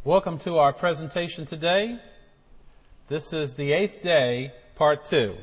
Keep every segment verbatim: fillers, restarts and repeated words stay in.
Welcome to our presentation today. This is the eighth day, part two.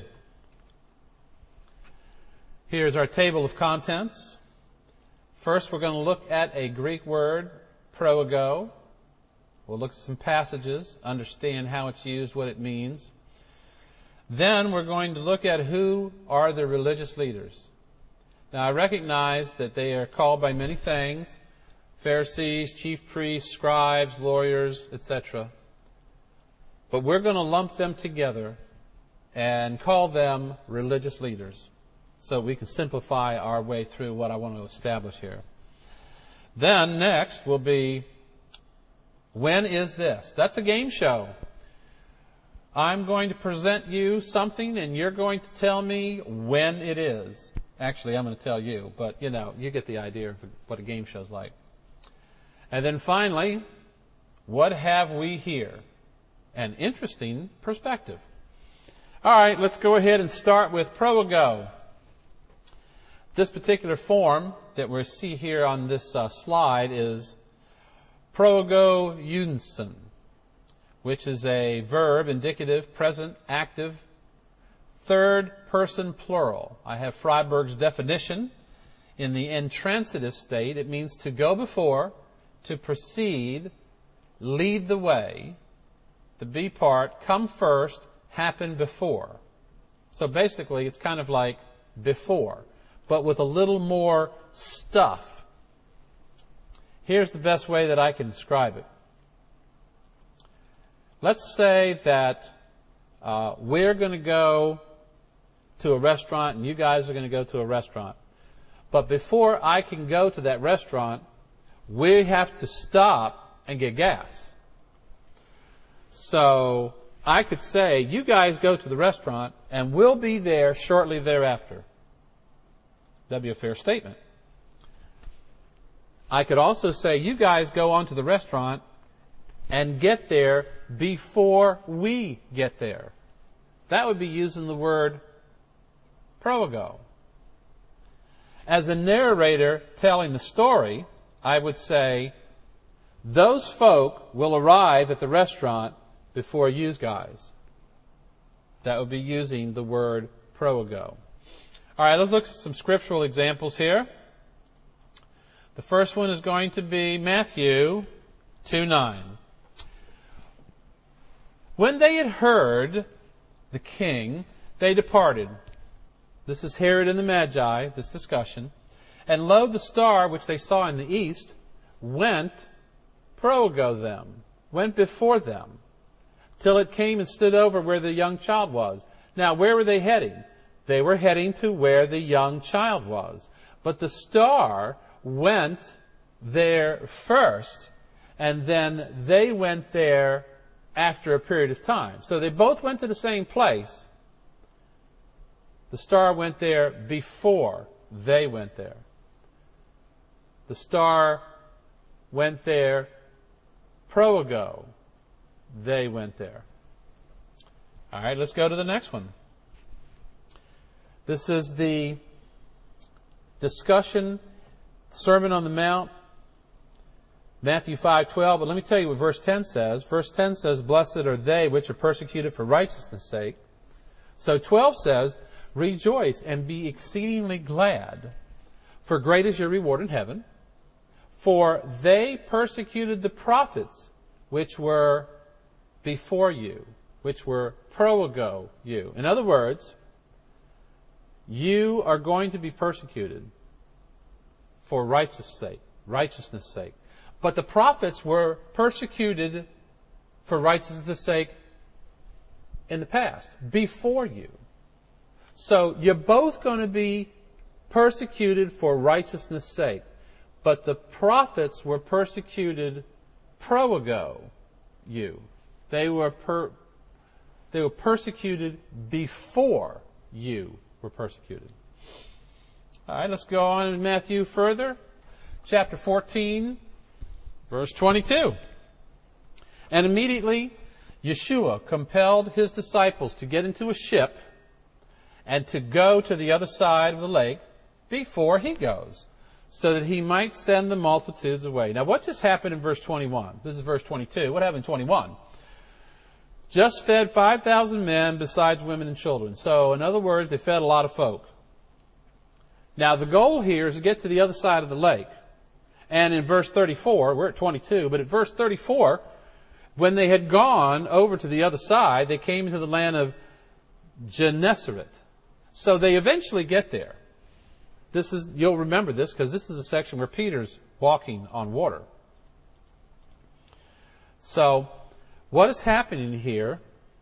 Here's our table of contents. First, we're going to look at a Greek word, proago. We'll look at some passages, understand how it's used, what it means. Then we're going to look at who are the religious leaders. Now, I recognize that they are called by many things: Pharisees, chief priests, scribes, lawyers, et cetera. But we're going to lump them together and call them religious leaders so we can simplify our way through what I want to establish here. Then next will be, when is this? That's a game show. I'm going to present you something and you're going to tell me when it is. Actually, I'm going to tell you, but you know, you get the idea of what a game show's like. And then finally, what have we here? An interesting perspective. All right, let's go ahead and start with proago. This particular form that we see here on this uh, slide is proagounson, which is a verb, indicative, present, active, third person plural. I have Freiberg's definition. In the intransitive state, it means to go before, to proceed, lead the way. The B part, come first, happen before. So basically, it's kind of like before, but with a little more stuff. Here's the best way that I can describe it. Let's say that uh, we're going to go to a restaurant and you guys are going to go to a restaurant. But before I can go to that restaurant, we have to stop and get gas. So I could say, you guys go to the restaurant and we'll be there shortly thereafter. That'd be a fair statement. I could also say, you guys go on to the restaurant and get there before we get there. That would be using the word proago. As a narrator telling the story, I would say, those folk will arrive at the restaurant before you guys. That would be using the word proago. All right, let's look at some scriptural examples here. The first one is going to be Matthew two nine. When they had heard the king, they departed. This is Herod and the Magi, this discussion. And lo, the star which they saw in the east went proago them, went before them, till it came and stood over where the young child was. Now, where were they heading? They were heading to where the young child was. But the star went there first, and then they went there after a period of time. So they both went to the same place. The star went there before they went there. The star went there proago. They went there. All right, let's go to the next one. This is the discussion, Sermon on the Mount, Matthew five twelve. But let me tell you what verse ten says. Verse ten says, blessed are they which are persecuted for righteousness' sake. So twelve says, rejoice and be exceedingly glad, for great is your reward in heaven. For they persecuted the prophets which were before you, which were proago you. In other words, you are going to be persecuted for righteousness' sake, righteousness' sake. But the prophets were persecuted for righteousness' sake in the past, before you. So you're both going to be persecuted for righteousness' sake. But the prophets were persecuted proago you. They were per, they were persecuted before you were persecuted. All right, let's go on in Matthew further. Chapter fourteen, verse twenty-two. And immediately Yeshua compelled his disciples to get into a ship and to go to the other side of the lake before he goes. so that he might send the multitudes away. Now, what just happened in verse twenty-one? This is verse twenty-two. What happened in twenty-one? Just fed five thousand men besides women and children. So, in other words, they fed a lot of folk. Now, the goal here is to get to the other side of the lake. And in verse thirty-four, we're at twenty-two, but at verse thirty-four, when they had gone over to the other side, they came into the land of Gennesaret. So they eventually get there. This is, you'll remember this because this is a section where Peter's walking on water. So, what is happening here?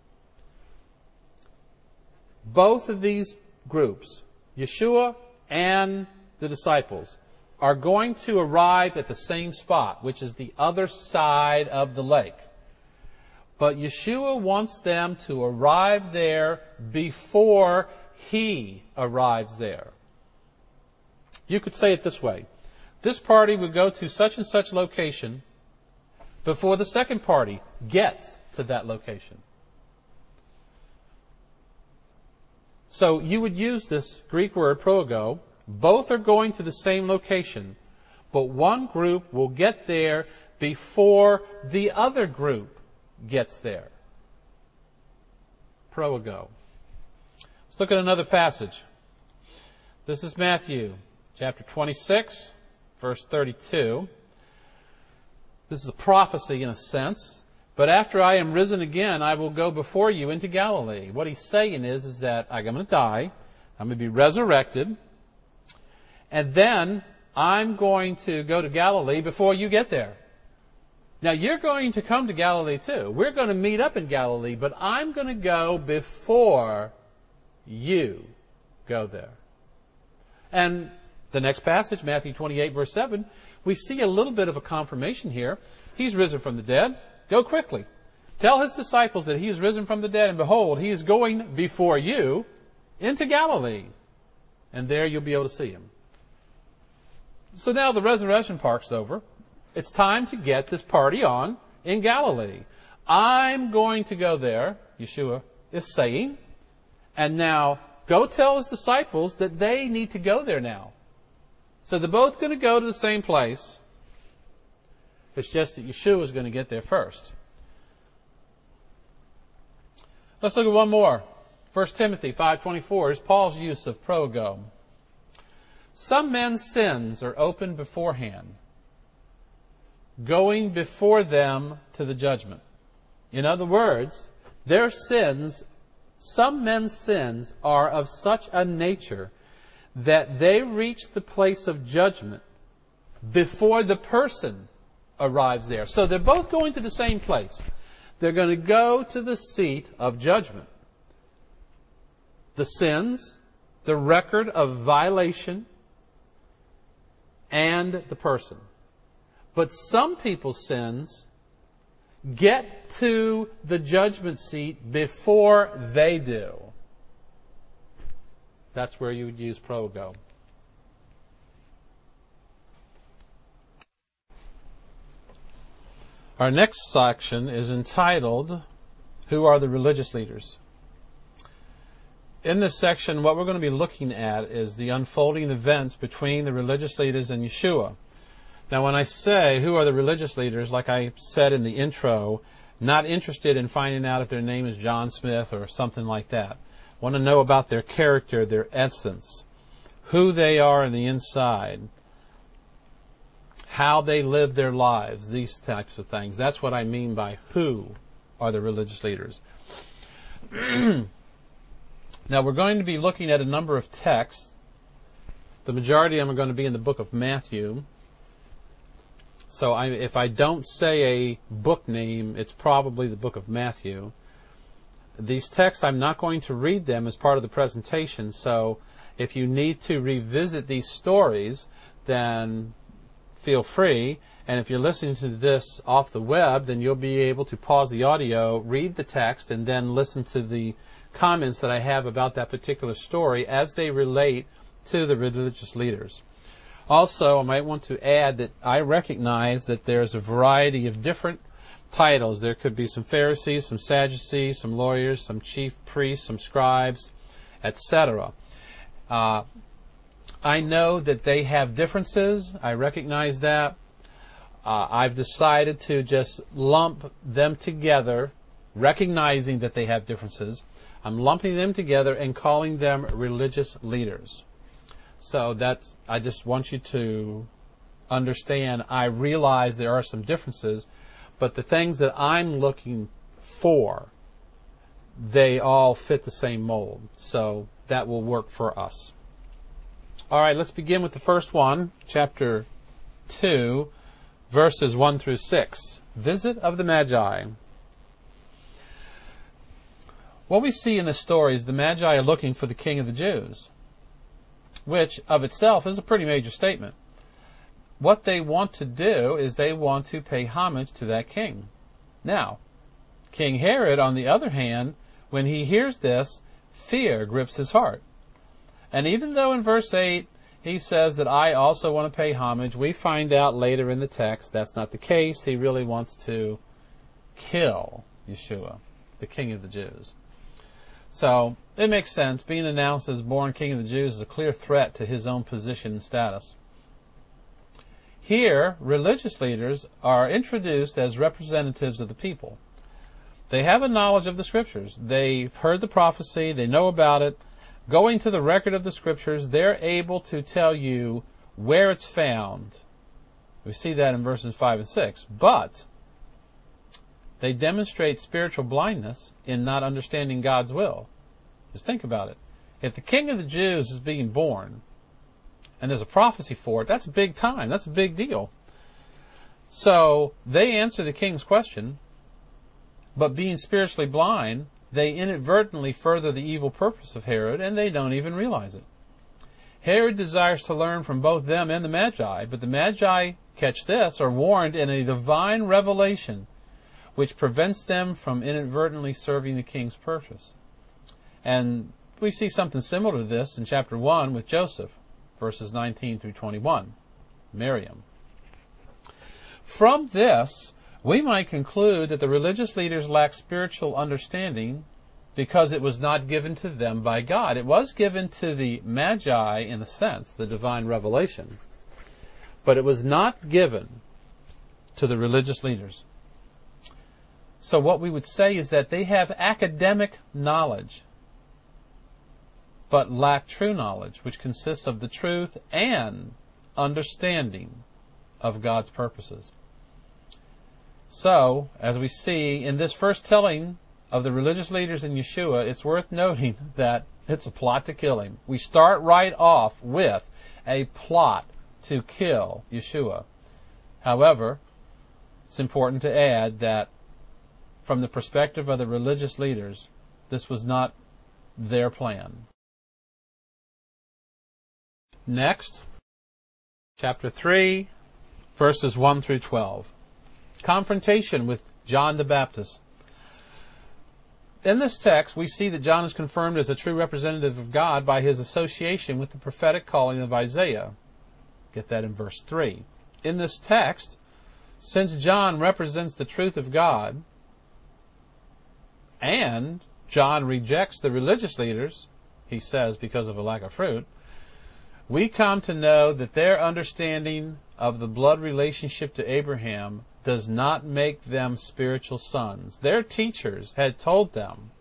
Both of these groups, Yeshua and the disciples, are going to arrive at the same spot, which is the other side of the lake. But Yeshua wants them to arrive there before he arrives there. You could say it this way. This party would go to such and such location before the second party gets to that location. So you would use this Greek word, proago. Both are going to the same location, but one group will get there before the other group gets there. Proago. Let's look at another passage. This is Matthew chapter twenty-six, verse thirty-two. This is a prophecy in a sense. But after I am risen again, I will go before you into Galilee. What he's saying is, is that I'm going to die. I'm going to be resurrected. And then I'm going to go to Galilee before you get there. Now, you're going to come to Galilee too. We're going to meet up in Galilee, but I'm going to go before you go there. And the next passage, Matthew twenty-eight, verse seven, we see a little bit of a confirmation here. He's risen from the dead. Go quickly. Tell his disciples that he is risen from the dead, and behold, he is going before you into Galilee. And there you'll be able to see him. So now the resurrection part's over. It's time to get this party on in Galilee. I'm going to go there, Yeshua is saying, and now go tell his disciples that they need to go there now. So they're both going to go to the same place. It's just that Yeshua is going to get there first. Let's look at one more. First Timothy five twenty-four is Paul's use of proago. Some men's sins are open beforehand, going before them to the judgment. In other words, their sins, some men's sins are of such a nature that they reach the place of judgment before the person arrives there. So they're both going to the same place. They're going to go to the seat of judgment. The sins, the record of violation, and the person. But some people's sins get to the judgment seat before they do. That's where you would use proago. Our next section is entitled, Who are the Religious Leaders? In this section, what we're going to be looking at is the unfolding events between the religious leaders and Yeshua. Now, when I say, who are the religious leaders, like I said in the intro, not interested in finding out if their name is John Smith or something like that. Want to know about their character, their essence, who they are in the inside, how they live their lives, these types of things. That's what I mean by who are the religious leaders. Now, we're going to be looking at a number of texts. The majority of them are going to be in the book of Matthew. So I, if I don't say a book name, it's probably the book of Matthew. These texts, I'm not going to read them as part of the presentation. So if you need to revisit these stories, then feel free. And if you're listening to this off the web, then you'll be able to pause the audio, read the text, and then listen to the comments that I have about that particular story as they relate to the religious leaders. Also, I might want to add that I recognize that there's a variety of different titles. There could be some Pharisees, some Sadducees, some lawyers, some chief priests, some scribes, et cetera. Uh, I know that they have differences. I recognize that. Uh, I've decided to just lump them together, recognizing that they have differences. I'm lumping them together and calling them religious leaders. So that's, I just want you to understand, I realize there are some differences, but the things that I'm looking for, they all fit the same mold. So that will work for us. All right, let's begin with the first one, chapter two, verses one through six. Visit of the Magi. What we see in the story is the Magi are looking for the King of the Jews, which of itself is a pretty major statement. What they want to do is they want to pay homage to that king. Now, King Herod, on the other hand, when he hears this, fear grips his heart. And even though in verse eight he says that I also want to pay homage, we find out later in the text that's not the case. He really wants to kill Yeshua, the King of the Jews. So it makes sense. Being announced as born King of the Jews is a clear threat to his own position and status. Here, religious leaders are introduced as representatives of the people. They have a knowledge of the Scriptures. They've heard the prophecy. They know about it. Going to the record of the Scriptures, they're able to tell you where it's found. We see that in verses five and six. But they demonstrate spiritual blindness in not understanding God's will. Just think about it. If the King of the Jews is being born, and there's a prophecy for it, that's a big time. That's a big deal. So they answer the king's question, but being spiritually blind, they inadvertently further the evil purpose of Herod, and they don't even realize it. Herod desires to learn from both them and the Magi, but the Magi, catch this, are warned in a divine revelation which prevents them from inadvertently serving the king's purpose. And we see something similar to this in chapter one with Joseph, verses nineteen through twenty-one, Miriam. From this, we might conclude that the religious leaders lack spiritual understanding because it was not given to them by God. It was given to the Magi, in a sense, the divine revelation, but it was not given to the religious leaders. So what we would say is that they have academic knowledge, but lack true knowledge, which consists of the truth and understanding of God's purposes. So, as we see in this first telling of the religious leaders in Yeshua, it's worth noting that it's a plot to kill him. We start right off with a plot to kill Yeshua. However, it's important to add that from the perspective of the religious leaders, this was not their plan. Next, chapter three, verses one through twelve. Confrontation with John the Baptist. In this text, we see that John is confirmed as a true representative of God by his association with the prophetic calling of Isaiah. Get that in verse three. In this text, since John represents the truth of God, and John rejects the religious leaders, he says, because of a lack of fruit, we come to know that their understanding of the blood relationship to Abraham does not make them spiritual sons. Their teachers had told them,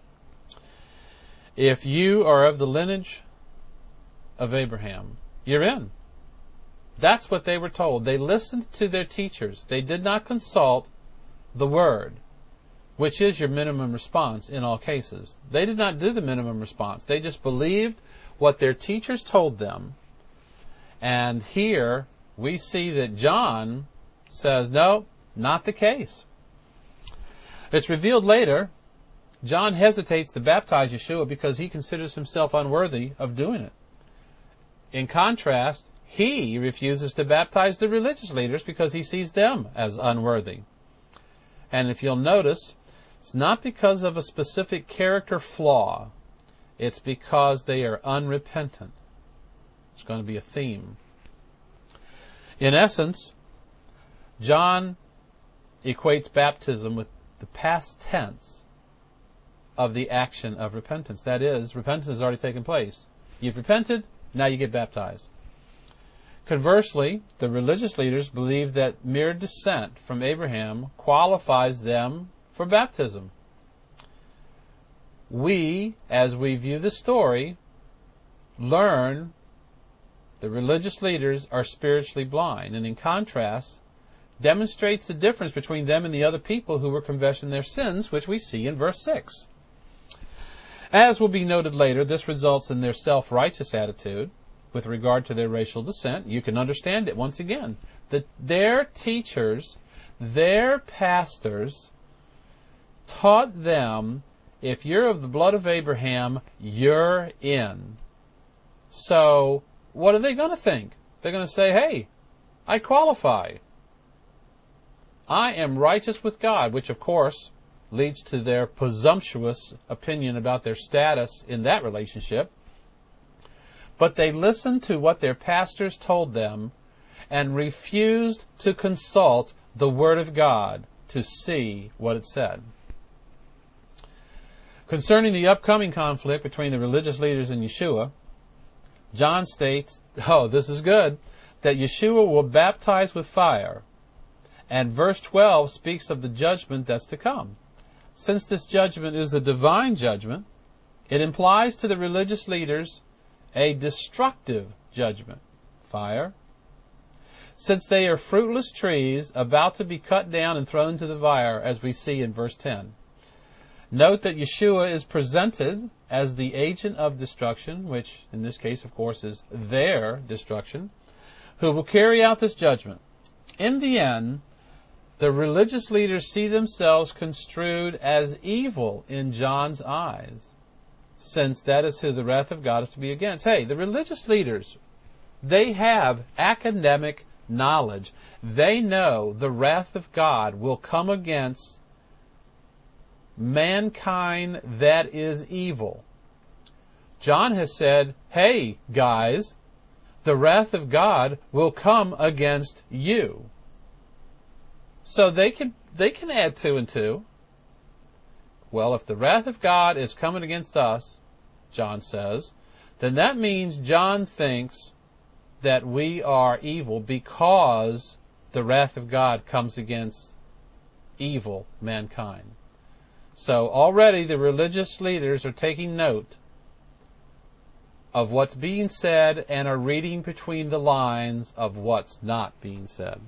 if you are of the lineage of Abraham, you're in. That's what they were told. They listened to their teachers. They did not consult the Word, which is your minimum response in all cases. They did not do the minimum response. They just believed what their teachers told them. And here we see that John says, no, not the case. It's revealed later, John hesitates to baptize Yeshua because he considers himself unworthy of doing it. In contrast, he refuses to baptize the religious leaders because he sees them as unworthy. And if you'll notice, it's not because of a specific character flaw. It's because they are unrepentant. It's going to be a theme. In essence, John equates baptism with the past tense of the action of repentance. That is, repentance has already taken place. You've repented, Now you get baptized. Conversely, the religious leaders believe that mere descent from Abraham qualifies them for baptism. We, as we view the story, learn the religious leaders are spiritually blind, and in contrast, demonstrates the difference between them and the other people who were confessing their sins, which we see in verse six. As will be noted later, this results in their self-righteous attitude with regard to their racial descent. You can understand it once again. That their teachers, their pastors, taught them, if you're of the blood of Abraham, you're in. So, what are they going to think? They're going to say, hey, I qualify. I am righteous with God, which of course leads to their presumptuous opinion about their status in that relationship. But they listened to what their pastors told them and refused to consult the Word of God to see what it said. Concerning the upcoming conflict between the religious leaders and Yeshua, John states, oh, this is good, that Yeshua will baptize with fire. And verse twelve speaks of the judgment that's to come. Since this judgment is a divine judgment, it implies to the religious leaders a destructive judgment, fire. Since they are fruitless trees about to be cut down and thrown into the fire, as we see in verse ten. Note that Yeshua is presented as the agent of destruction, which in this case, of course, is their destruction, who will carry out this judgment. In the end, the religious leaders see themselves construed as evil in John's eyes, since that is who the wrath of God is to be against. Hey, the religious leaders, they have academic knowledge. They know the wrath of God will come against mankind that is evil. John has said, hey, guys, the wrath of God will come against you. So they can they can add two and two. Well, if the wrath of God is coming against us, John says, then that means John thinks that we are evil because the wrath of God comes against evil mankind. So already the religious leaders are taking note of what's being said and are reading between the lines of what's not being said.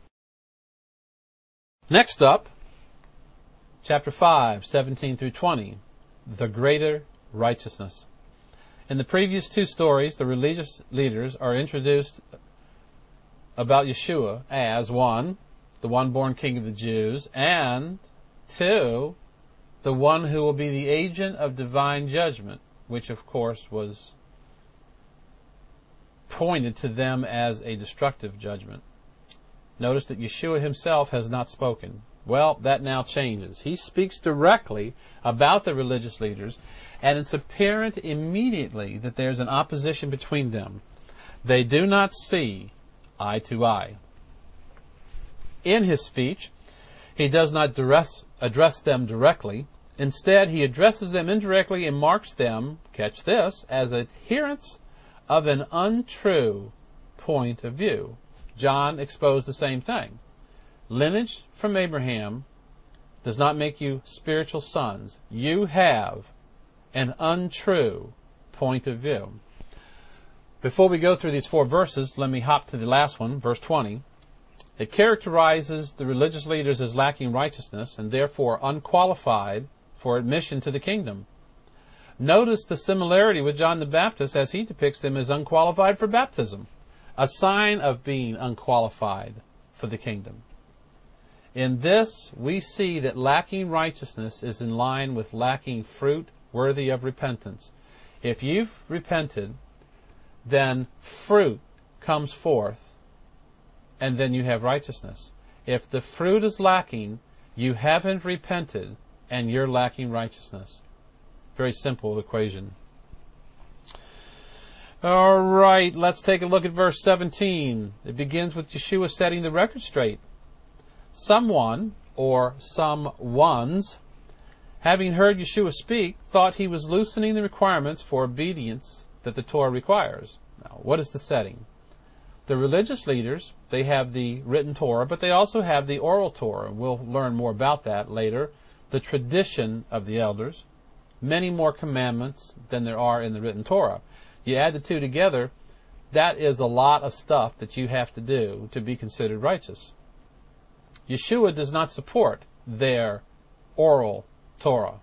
Next up, chapter five, seventeen through twenty, the greater righteousness. In the previous two stories, the religious leaders are introduced about Yeshua as, one, the one-born King of the Jews, and, two, the one who will be the agent of divine judgment, which, of course, was pointed to them as a destructive judgment. Notice that Yeshua himself has not spoken. Well, that now changes. He speaks directly about the religious leaders, and it's apparent immediately that there's an opposition between them. They do not see eye to eye. In his speech, he does not address, address them directly. Instead, he addresses them indirectly and marks them, catch this, as adherents of an untrue point of view. John exposed the same thing. Lineage from Abraham does not make you spiritual sons. You have an untrue point of view. Before we go through these four verses, let me hop to the last one, verse twenty. It characterizes the religious leaders as lacking righteousness and therefore unqualified for admission to the kingdom. Notice the similarity with John the Baptist as he depicts them as unqualified for baptism, a sign of being unqualified for the kingdom. In this, we see that lacking righteousness is in line with lacking fruit worthy of repentance. If you've repented, then fruit comes forth, and then you have righteousness. If the fruit is lacking, you haven't repented, and you're lacking righteousness. Very simple equation. All right, let's take a look at verse seventeen. It begins with Yeshua setting the record straight. Someone, or some ones, having heard Yeshua speak, thought he was loosening the requirements for obedience that the Torah requires. Now, what is the setting? The religious leaders, they have the written Torah, but they also have the oral Torah. We'll learn more about that later. The tradition of the elders, many more commandments than there are in the written Torah. You add the two together, that is a lot of stuff that you have to do to be considered righteous. Yeshua does not support their oral Torah.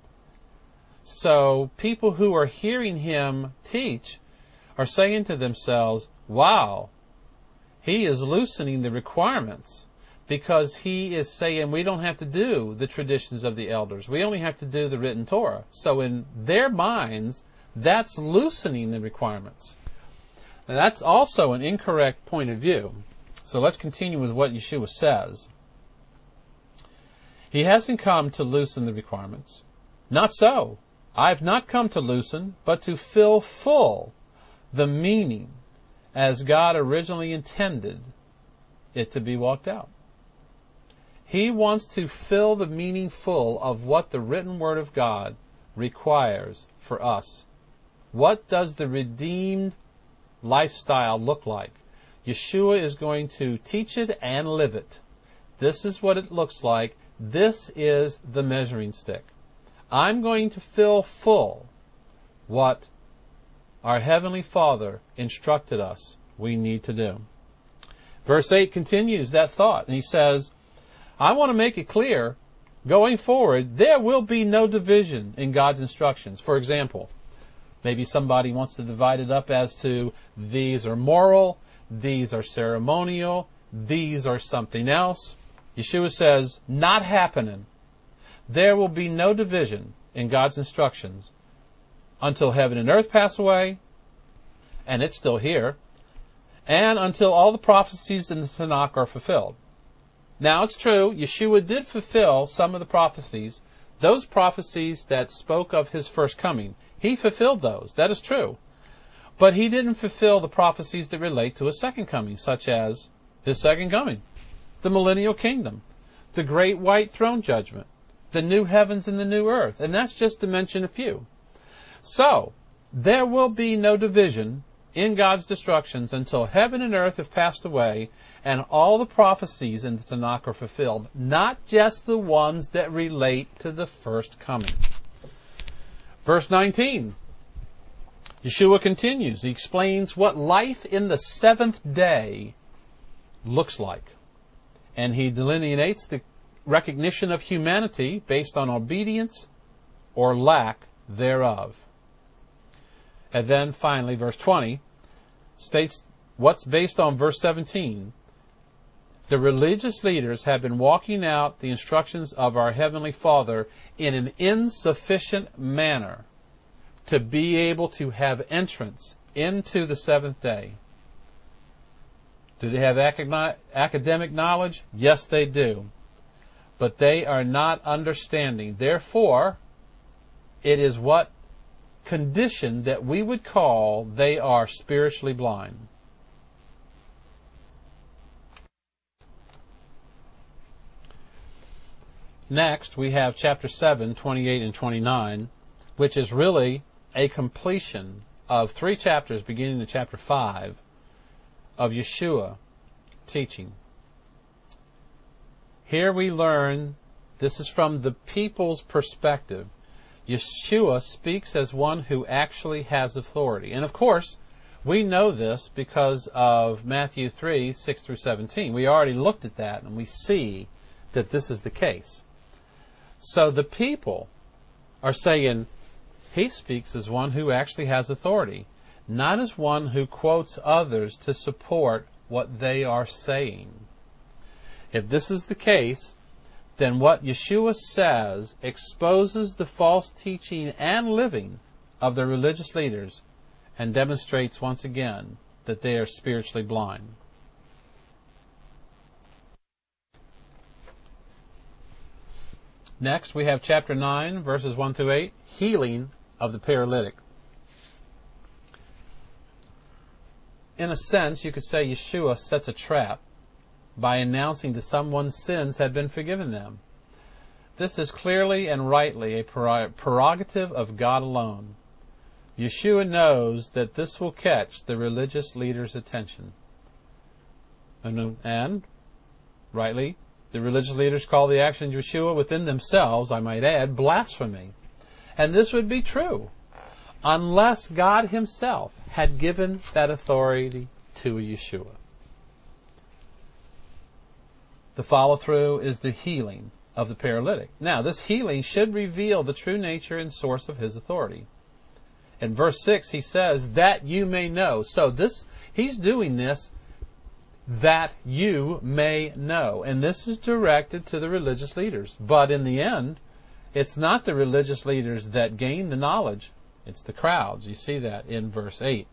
So people who are hearing him teach are saying to themselves, wow, he is loosening the requirements because he is saying we don't have to do the traditions of the elders. We only have to do the written Torah. So in their minds, that's loosening the requirements. And that's also an incorrect point of view. So let's continue with what Yeshua says. He hasn't come to loosen the requirements. Not so. I've not come to loosen, but to fill full the meaning as God originally intended it to be walked out. He wants to fill the meaning full of what the written Word of God requires for us. What does the redeemed lifestyle look like? Yeshua is going to teach it and live it. This is what it looks like. This is the measuring stick. I'm going to fill full what our Heavenly Father instructed us we need to do. Verse eight continues that thought, and he says, I want to make it clear, going forward, there will be no division in God's instructions. For example, maybe somebody wants to divide it up as to these are moral, these are ceremonial, these are something else. Yeshua says, not happening. There will be no division in God's instructions until heaven and earth pass away, and it's still here, and until all the prophecies in the Tanakh are fulfilled. Now, it's true, Yeshua did fulfill some of the prophecies, those prophecies that spoke of his first coming. He fulfilled those. That is true. But he didn't fulfill the prophecies that relate to his second coming, such as his second coming, the millennial kingdom, the great white throne judgment, the new heavens and the new earth. And that's just to mention a few. So, there will be no division in God's instructions until heaven and earth have passed away and all the prophecies in the Tanakh are fulfilled, not just the ones that relate to the first coming. Verse nineteen, Yeshua continues. He explains what life in the seventh day looks like. And he delineates the recognition of humanity based on obedience or lack thereof. And then finally, verse twenty states what's based on verse seventeen. The religious leaders have been walking out the instructions of our Heavenly Father in an insufficient manner to be able to have entrance into the seventh day. Do they have academic knowledge? Yes, they do. But they are not understanding. Therefore, it is what condition that we would call they are spiritually blind. Next, we have chapter seven, twenty-eight and twenty-nine, which is really a completion of three chapters beginning in chapter five of Yeshua teaching. Here we learn, this is from the people's perspective. Yeshua speaks as one who actually has authority. And of course, we know this because of Matthew three, six through seventeen. We already looked at that and we see that this is the case. So the people are saying, he speaks as one who actually has authority, not as one who quotes others to support what they are saying. If this is the case, then what Yeshua says exposes the false teaching and living of the religious leaders and demonstrates once again that they are spiritually blind. Next, we have chapter nine, verses one through eight, healing of the paralytic. In a sense, you could say Yeshua sets a trap by announcing that someone's sins have been forgiven them. This is clearly and rightly a prerogative of God alone. Yeshua knows that this will catch the religious leaders' attention. And, and rightly, the religious leaders call the action of Yeshua within themselves, I might add, blasphemy. And this would be true unless God himself had given that authority to Yeshua. The follow-through is the healing of the paralytic. Now, this healing should reveal the true nature and source of his authority. In verse six, he says, that you may know. So this, he's doing this that you may know. And this is directed to the religious leaders. But in the end, it's not the religious leaders that gain the knowledge. It's the crowds. You see that in verse eight.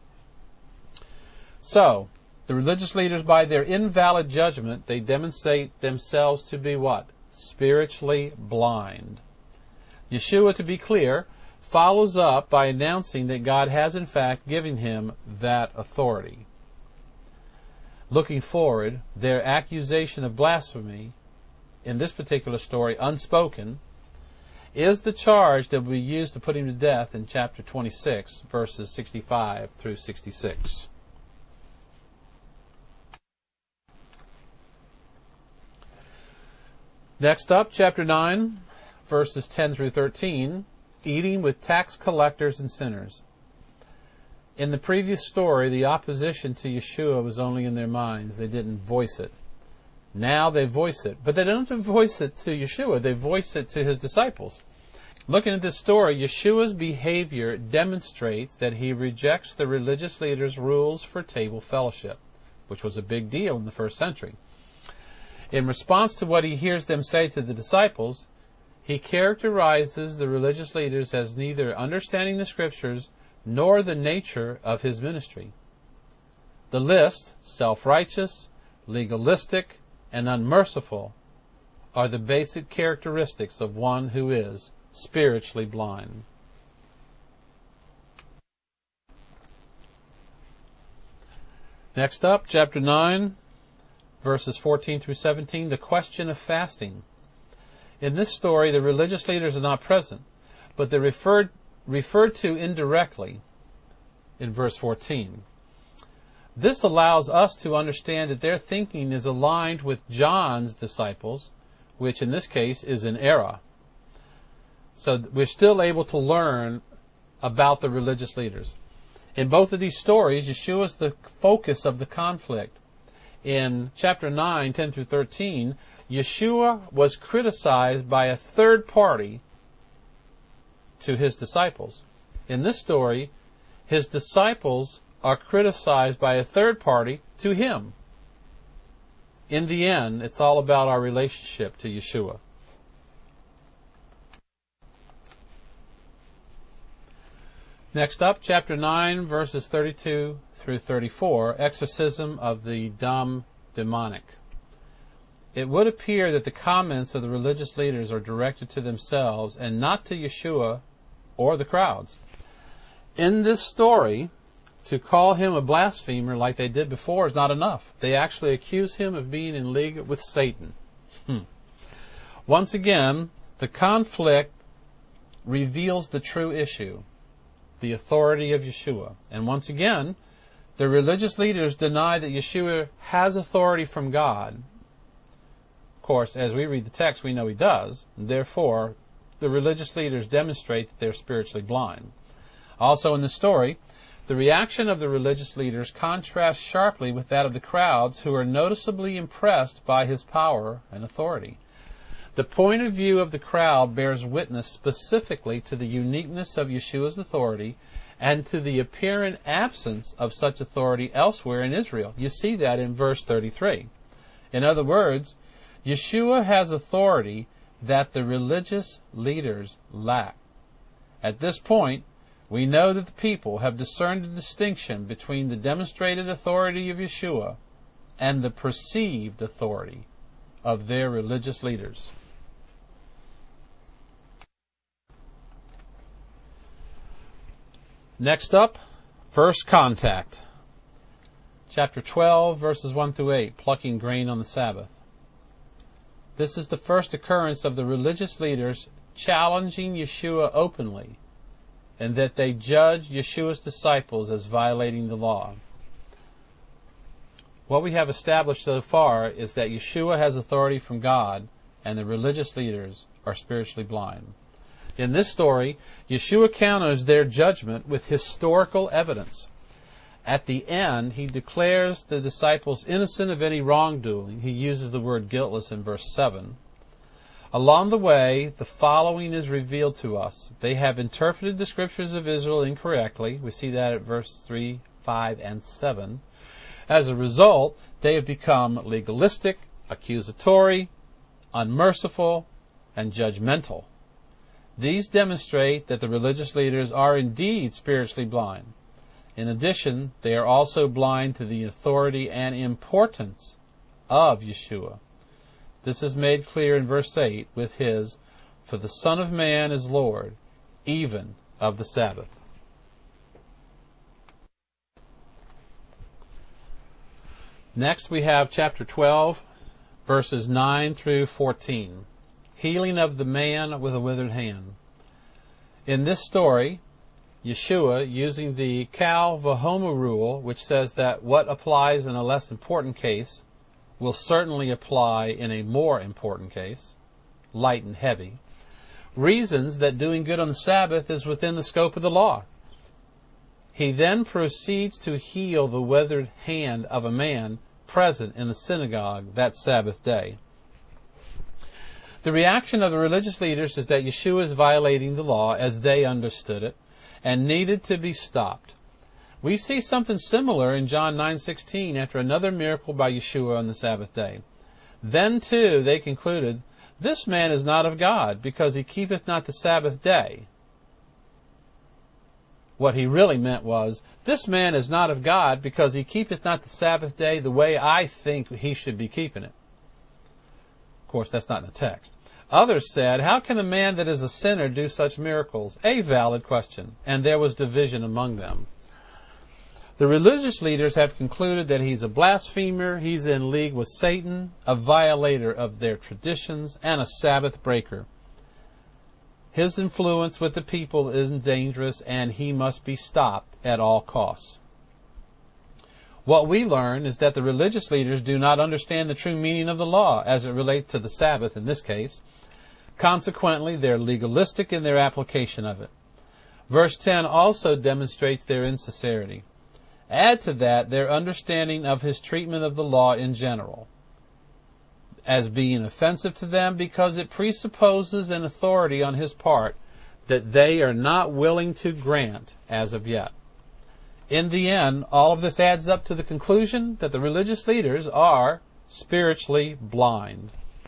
So, the religious leaders, by their invalid judgment, they demonstrate themselves to be what? Spiritually blind. Yeshua, to be clear, follows up by announcing that God has in fact given him that authority. Looking forward, their accusation of blasphemy, in this particular story, unspoken, is the charge that will be used to put him to death in chapter twenty-six, verses sixty-five through sixty-six. Next up, chapter nine, verses ten through thirteen, eating with tax collectors and sinners. In the previous story, the opposition to Yeshua was only in their minds. They didn't voice it. Now they voice it. But they don't voice it to Yeshua. They voice it to his disciples. Looking at this story, Yeshua's behavior demonstrates that he rejects the religious leaders' rules for table fellowship, which was a big deal in the first century. In response to what he hears them say to the disciples, he characterizes the religious leaders as neither understanding the Scriptures nor the nature of his ministry. The list, self-righteous, legalistic, and unmerciful, are the basic characteristics of one who is spiritually blind. Next up, chapter nine, verses fourteen through seventeen, the question of fasting. In this story, the religious leaders are not present, but they're referred, referred to indirectly in verse fourteen. This allows us to understand that their thinking is aligned with John's disciples, which in this case is an error. So we're still able to learn about the religious leaders. In both of these stories, Yeshua is the focus of the conflict. In chapter nine, ten through thirteen, Yeshua was criticized by a third party to his disciples. In this story, his disciples are criticized by a third party to him. In the end, it's all about our relationship to Yeshua. Next up, chapter nine, verses thirty-two through thirty-four, exorcism of the dumb demonic. It would appear that the comments of the religious leaders are directed to themselves and not to Yeshua or the crowds. In this story, to call him a blasphemer like they did before is not enough. They actually accuse him of being in league with Satan. Hmm. Once again, the conflict reveals the true issue, the authority of Yeshua. And once again, the religious leaders deny that Yeshua has authority from God. Of course, as we read the text, we know he does. And therefore, the religious leaders demonstrate that they're spiritually blind. Also in the story, the reaction of the religious leaders contrasts sharply with that of the crowds, who are noticeably impressed by his power and authority. The point of view of the crowd bears witness specifically to the uniqueness of Yeshua's authority and to the apparent absence of such authority elsewhere in Israel. You see that in verse thirty-three. In other words, Yeshua has authority that the religious leaders lack. At this point, we know that the people have discerned the distinction between the demonstrated authority of Yeshua and the perceived authority of their religious leaders. Next up, first contact. Chapter twelve, verses one through eight, plucking grain on the Sabbath. This is the first occurrence of the religious leaders challenging Yeshua openly and that they judged Yeshua's disciples as violating the law. What we have established so far is that Yeshua has authority from God, and the religious leaders are spiritually blind. In this story, Yeshua counters their judgment with historical evidence. At the end, he declares the disciples innocent of any wrongdoing. He uses the word guiltless in verse seven. Along the way, the following is revealed to us. They have interpreted the scriptures of Israel incorrectly. We see that at verse three, five, and seven. As a result, they have become legalistic, accusatory, unmerciful, and judgmental. These demonstrate that the religious leaders are indeed spiritually blind. In addition, they are also blind to the authority and importance of Yeshua. This is made clear in verse eight with his, "For the Son of Man is Lord, even of the Sabbath." Next we have chapter twelve, verses nine through fourteen. Healing of the man with a withered hand. In this story, Yeshua, using the Kal V'Homer rule, which says that what applies in a less important case will certainly apply in a more important case, light and heavy, reasons that doing good on the Sabbath is within the scope of the law. He then proceeds to heal the withered hand of a man present in the synagogue that Sabbath day. The reaction of the religious leaders is that Yeshua is violating the law as they understood it and needed to be stopped. We see something similar in John nine sixteen after another miracle by Yeshua on the Sabbath day. Then too they concluded, "This man is not of God, because he keepeth not the Sabbath day." What he really meant was, "This man is not of God, because he keepeth not the Sabbath day the way I think he should be keeping it." Of course, that's not in the text. Others said, "How can a man that is a sinner do such miracles?" A valid question, and there was division among them. The religious leaders have concluded that he's a blasphemer, he's in league with Satan, a violator of their traditions, and a Sabbath breaker. His influence with the people is dangerous, and he must be stopped at all costs. What we learn is that the religious leaders do not understand the true meaning of the law as it relates to the Sabbath in this case. Consequently, they're legalistic in their application of it. Verse ten also demonstrates their insincerity. Add to that their understanding of his treatment of the law in general as being offensive to them because it presupposes an authority on his part that they are not willing to grant as of yet. In the end, all of this adds up to the conclusion that the religious leaders are spiritually blind.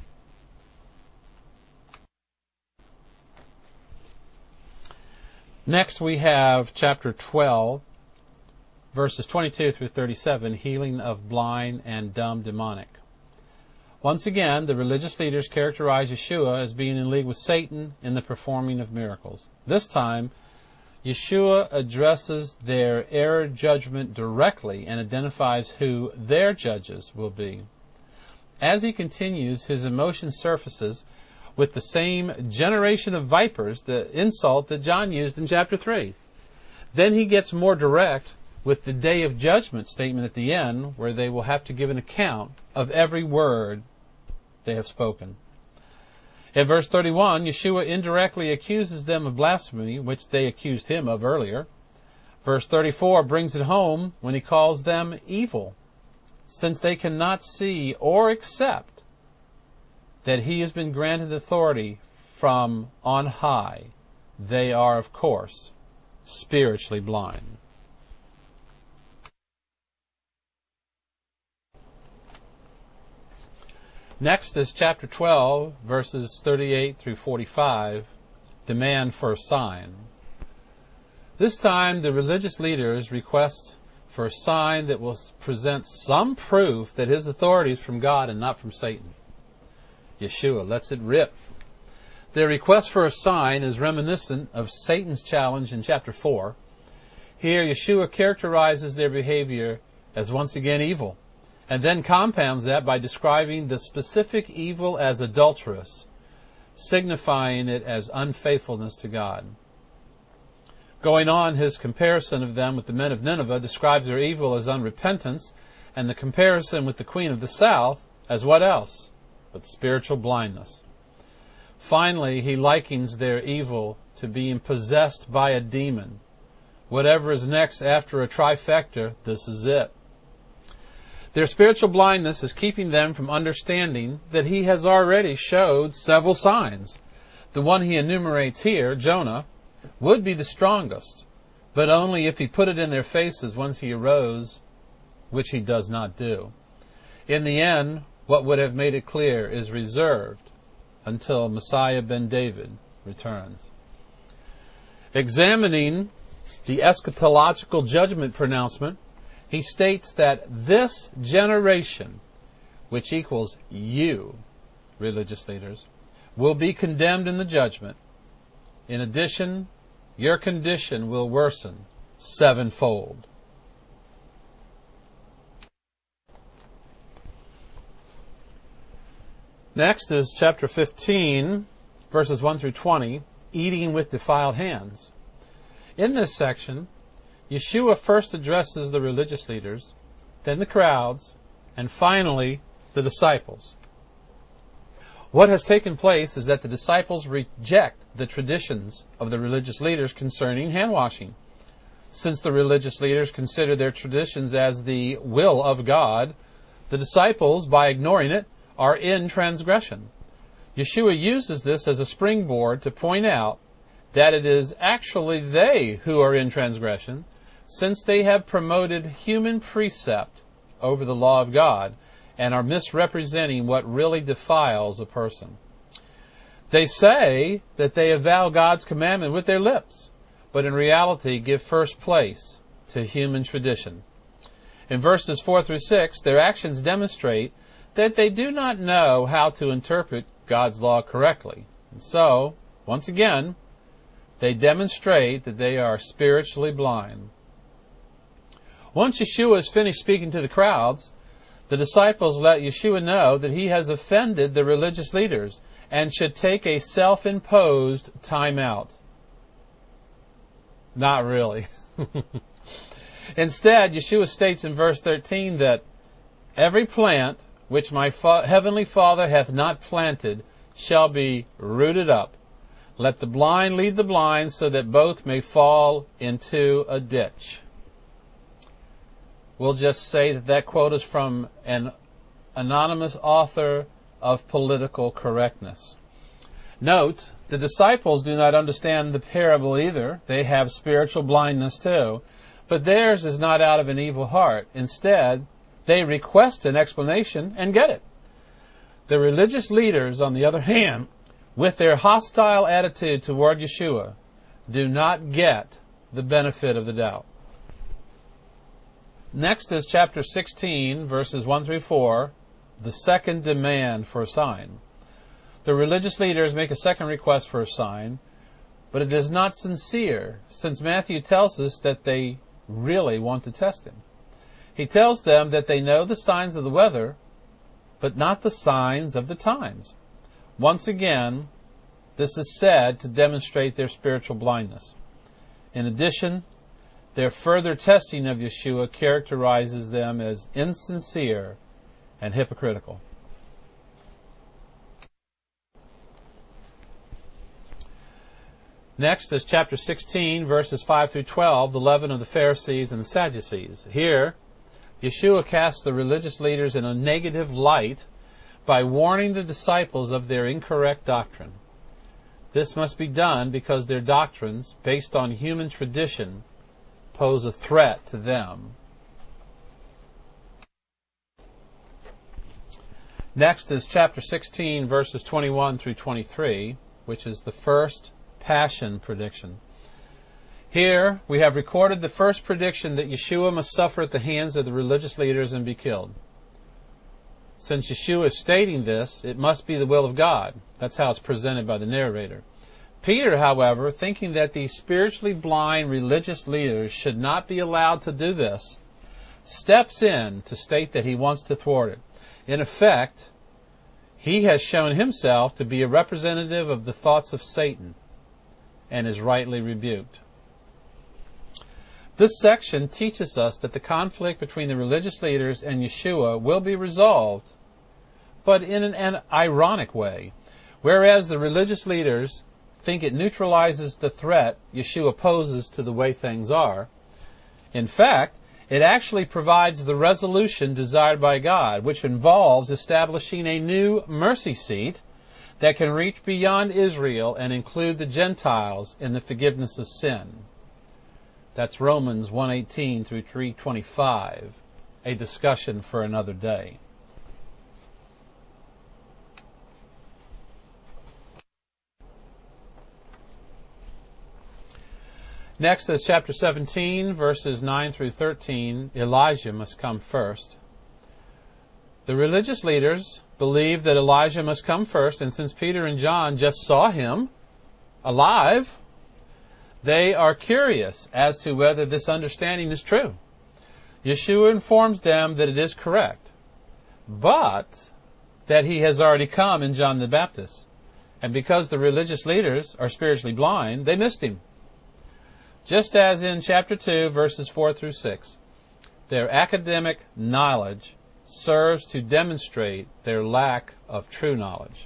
Next we have chapter twelve, verses twenty-two through thirty-seven, healing of blind and dumb demonic. Once again, the religious leaders characterize Yeshua as being in league with Satan in the performing of miracles. This time, Yeshua addresses their error judgment directly and identifies who their judges will be. As he continues, his emotion surfaces with the same generation of vipers, the insult that John used in chapter three. Then he gets more direct with the day of judgment statement at the end, where they will have to give an account of every word they have spoken. In verse thirty-one, Yeshua indirectly accuses them of blasphemy, which they accused him of earlier. Verse thirty-four brings it home when he calls them evil, since they cannot see or accept that he has been granted authority from on high. They are, of course, spiritually blind. Next is chapter twelve, verses thirty-eight through forty-five, demand for a sign. This time the religious leaders request for a sign that will present some proof that his authority is from God and not from Satan. Yeshua lets it rip. Their request for a sign is reminiscent of Satan's challenge in chapter four. Here Yeshua characterizes their behavior as once again evil, and then compounds that by describing the specific evil as adulterous, signifying it as unfaithfulness to God. Going on, his comparison of them with the men of Nineveh describes their evil as unrepentance, and the comparison with the queen of the south as what else but spiritual blindness. Finally, he likens their evil to being possessed by a demon. Whatever is next after a trifecta, this is it. Their spiritual blindness is keeping them from understanding that he has already showed several signs. The one he enumerates here, Jonah, would be the strongest, but only if he put it in their faces once he arose, which he does not do. In the end, what would have made it clear is reserved until Messiah ben David returns. Examining the eschatological judgment pronouncement, he states that this generation, which equals you, religious leaders, will be condemned in the judgment. In addition, your condition will worsen sevenfold. Next is chapter fifteen, verses one through twenty, eating with defiled hands. In this section, Yeshua first addresses the religious leaders, then the crowds, and finally the disciples. What has taken place is that the disciples reject the traditions of the religious leaders concerning hand washing. Since the religious leaders consider their traditions as the will of God, the disciples, by ignoring it, are in transgression. Yeshua uses this as a springboard to point out that it is actually they who are in transgression, since they have promoted human precept over the law of God and are misrepresenting what really defiles a person. They say that they avow God's commandment with their lips, but in reality give first place to human tradition. In verses four through six, their actions demonstrate that they do not know how to interpret God's law correctly. And so, once again, they demonstrate that they are spiritually blind. Once Yeshua is finished speaking to the crowds, the disciples let Yeshua know that he has offended the religious leaders and should take a self-imposed time out. Not really. Instead, Yeshua states in verse thirteen that every plant which my fa- heavenly Father hath not planted shall be rooted up. Let the blind lead the blind, so that both may fall into a ditch. We'll just say that that quote is from an anonymous author of political correctness. Note, the disciples do not understand the parable either. They have spiritual blindness too. But theirs is not out of an evil heart. Instead, they request an explanation and get it. The religious leaders, on the other hand, with their hostile attitude toward Yeshua, do not get the benefit of the doubt. Next is chapter sixteen, verses one through four, the second demand for a sign. The religious leaders make a second request for a sign, but it is not sincere, since Matthew tells us that they really want to test him. He tells them that they know the signs of the weather, but not the signs of the times. Once again, this is said to demonstrate their spiritual blindness. In addition, their further testing of Yeshua characterizes them as insincere and hypocritical. Next is chapter sixteen, verses five through twelve, the leaven of the Pharisees and the Sadducees. Here, Yeshua casts the religious leaders in a negative light by warning the disciples of their incorrect doctrine. This must be done because their doctrines, based on human tradition, pose a threat to them. Next is chapter sixteen, verses twenty-one through twenty-three, which is the first Passion prediction. Here we have recorded the first prediction that Yeshua must suffer at the hands of the religious leaders and be killed. Since Yeshua is stating this, it must be the will of God. That's how it's presented by the narrator. Peter, however, thinking that these spiritually blind religious leaders should not be allowed to do this, steps in to state that he wants to thwart it. In effect, he has shown himself to be a representative of the thoughts of Satan and is rightly rebuked. This section teaches us that the conflict between the religious leaders and Yeshua will be resolved, but in an, an ironic way. Whereas the religious leaders think it neutralizes the threat Yeshua poses to the way things are, in fact, it actually provides the resolution desired by God, which involves establishing a new mercy seat that can reach beyond Israel and include the Gentiles in the forgiveness of sin. That's Romans one eighteen through three twenty-five, a discussion for another day. Next is chapter seventeen, verses nine through thirteen. Elijah must come first. The religious leaders believe that Elijah must come first, and since Peter and John just saw him alive, they are curious as to whether this understanding is true. Yeshua informs them that it is correct, but that he has already come in John the Baptist. And because the religious leaders are spiritually blind, they missed him. Just as in chapter two, verses four through six, their academic knowledge serves to demonstrate their lack of true knowledge.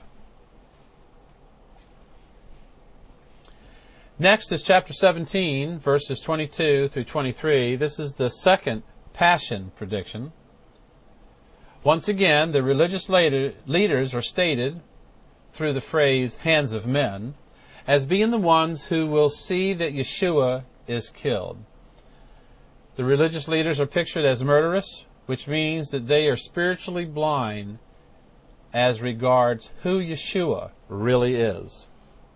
Next is chapter seventeen, verses twenty-two through twenty-three. This is the second passion prediction. Once again, the religious later, leaders are stated through the phrase hands of men as being the ones who will see that Yeshua is killed. The religious leaders are pictured as murderous, which means that they are spiritually blind as regards who Yeshua really is.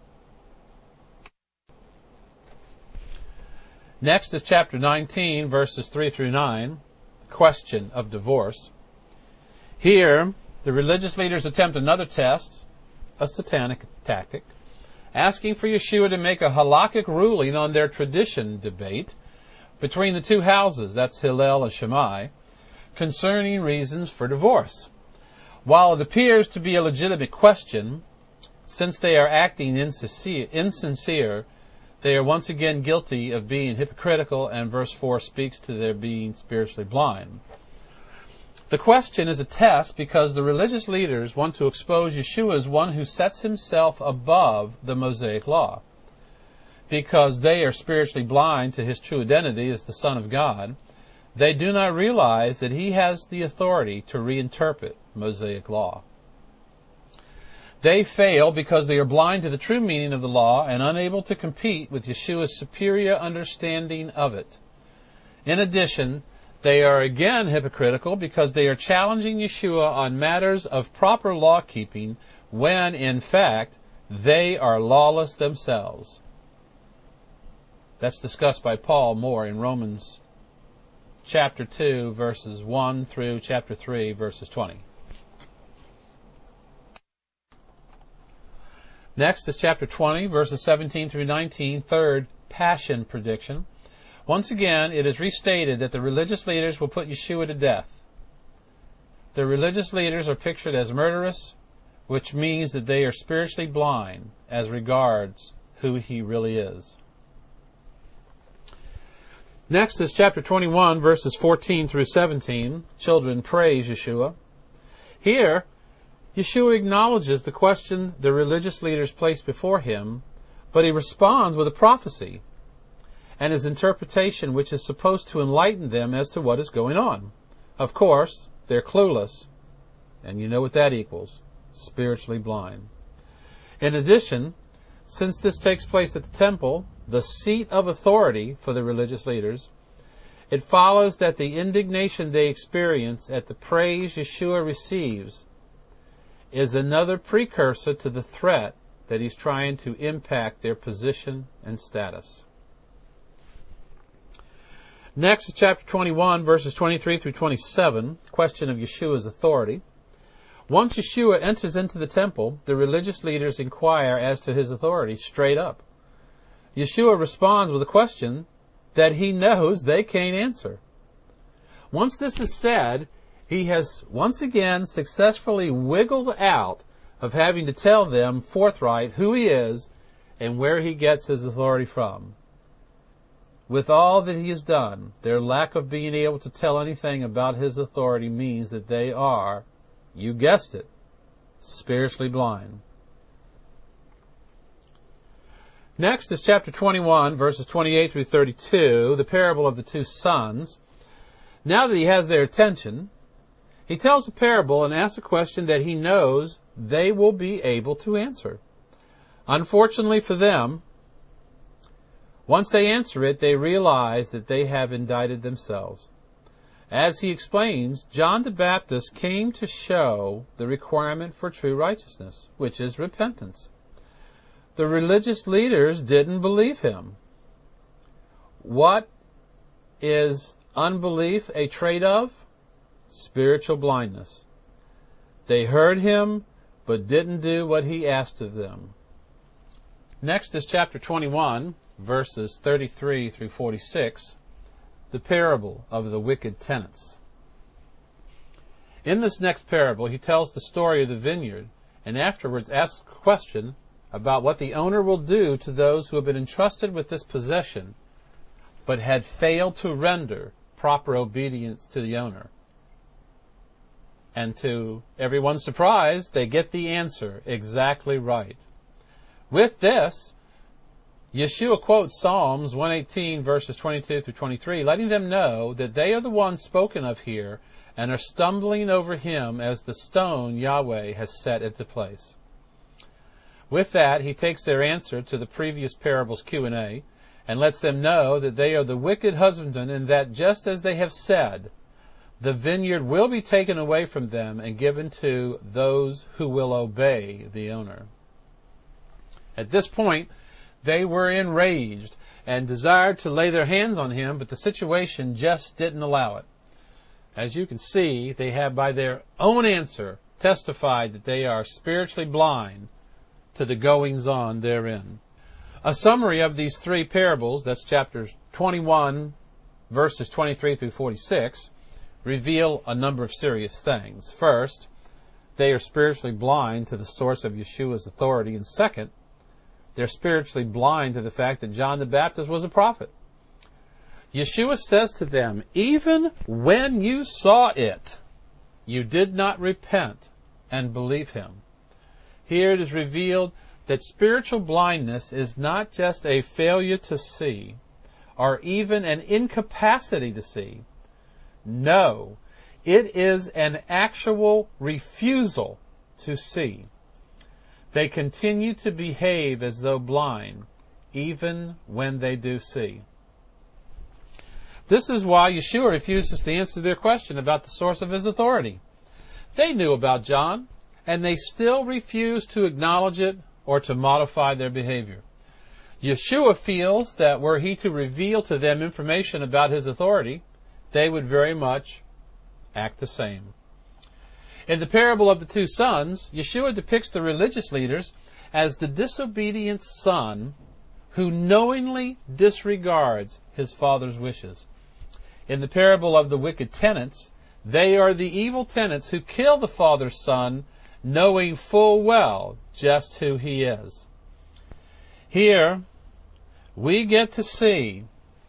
Next is chapter nineteen, verses three through nine, the question of divorce. Here, the religious leaders attempt another test, a satanic tactic, asking for Yeshua to make a halakhic ruling on their tradition debate between the two houses, that's Hillel and Shammai, concerning reasons for divorce. While it appears to be a legitimate question, since they are acting insincere, insincere, they are once again guilty of being hypocritical, and verse four speaks to their being spiritually blind. The question is a test because the religious leaders want to expose Yeshua as one who sets himself above the Mosaic law. Because they are spiritually blind to his true identity as the Son of God, they do not realize that he has the authority to reinterpret Mosaic law. They fail because they are blind to the true meaning of the law and unable to compete with Yeshua's superior understanding of it. In addition, they are again hypocritical because they are challenging Yeshua on matters of proper law-keeping when, in fact, they are lawless themselves. That's discussed by Paul more in Romans chapter two, verses one through chapter three, verses twenty. Next is chapter twenty, verses seventeen through nineteen, third passion prediction. Once again, it is restated that the religious leaders will put Yeshua to death. The religious leaders are pictured as murderous, which means that they are spiritually blind as regards who he really is. Next is chapter twenty-one, verses fourteen through seventeen. Children praise Yeshua. Here, Yeshua acknowledges the question the religious leaders place before him, but he responds with a prophecy and his interpretation, which is supposed to enlighten them as to what is going on. Of course, they're clueless, and you know what that equals, spiritually blind. In addition, since this takes place at the temple, the seat of authority for the religious leaders, it follows that the indignation they experience at the praise Yeshua receives is another precursor to the threat that he's trying to impact their position and status. Next is chapter twenty-one, verses twenty-three through twenty-seven, question of Yeshua's authority. Once Yeshua enters into the temple, the religious leaders inquire as to his authority straight up. Yeshua responds with a question that he knows they can't answer. Once this is said, he has once again successfully wiggled out of having to tell them forthright who he is and where he gets his authority from. with all that he has done, their lack of being able to tell anything about his authority means that they are, you guessed it, spiritually blind. Next is chapter twenty-one, verses twenty-eight through thirty-two, the parable of the two sons. Now that he has their attention, he tells a parable and asks a question that he knows they will be able to answer. Unfortunately for them, once they answer it, they realize that they have indicted themselves. As he explains, John the Baptist came to show the requirement for true righteousness, which is repentance. The religious leaders didn't believe him. What is unbelief a trait of? Spiritual blindness. They heard him, but didn't do what he asked of them. Next is chapter twenty-one, verses thirty-three through forty-six, the parable of the wicked tenants. In this next parable, he tells the story of the vineyard, and afterwards asks a question about what the owner will do to those who have been entrusted with this possession, but had failed to render proper obedience to the owner. And to everyone's surprise, they get the answer exactly right. With this, Yeshua quotes Psalms one eighteen, verses twenty-two through twenty-three, letting them know that they are the ones spoken of here and are stumbling over him as the stone Yahweh has set into place. With that, he takes their answer to the previous parable's Q and A and lets them know that they are the wicked husbandmen, and that just as they have said, the vineyard will be taken away from them and given to those who will obey the owner. At this point, they were enraged and desired to lay their hands on him, but the situation just didn't allow it. As you can see, they have by their own answer testified that they are spiritually blind to the goings-on therein. A summary of these three parables, that's chapters twenty-one, verses twenty-three through forty-six, reveal a number of serious things. First, they are spiritually blind to the source of Yeshua's authority, and second, they're spiritually blind to the fact that John the Baptist was a prophet. Yeshua says to them, even when you saw it, you did not repent and believe him. Here it is revealed that spiritual blindness is not just a failure to see, or even an incapacity to see. No, it is an actual refusal to see. They continue to behave as though blind, even when they do see. This is why Yeshua refuses to answer their question about the source of his authority. They knew about John, and they still refuse to acknowledge it or to modify their behavior. Yeshua feels that were he to reveal to them information about his authority, they would very much act the same. In the parable of the two sons, Yeshua depicts the religious leaders as the disobedient son who knowingly disregards his father's wishes. In the parable of the wicked tenants, they are the evil tenants who kill the father's son, knowing full well just who he is. Here, we get to see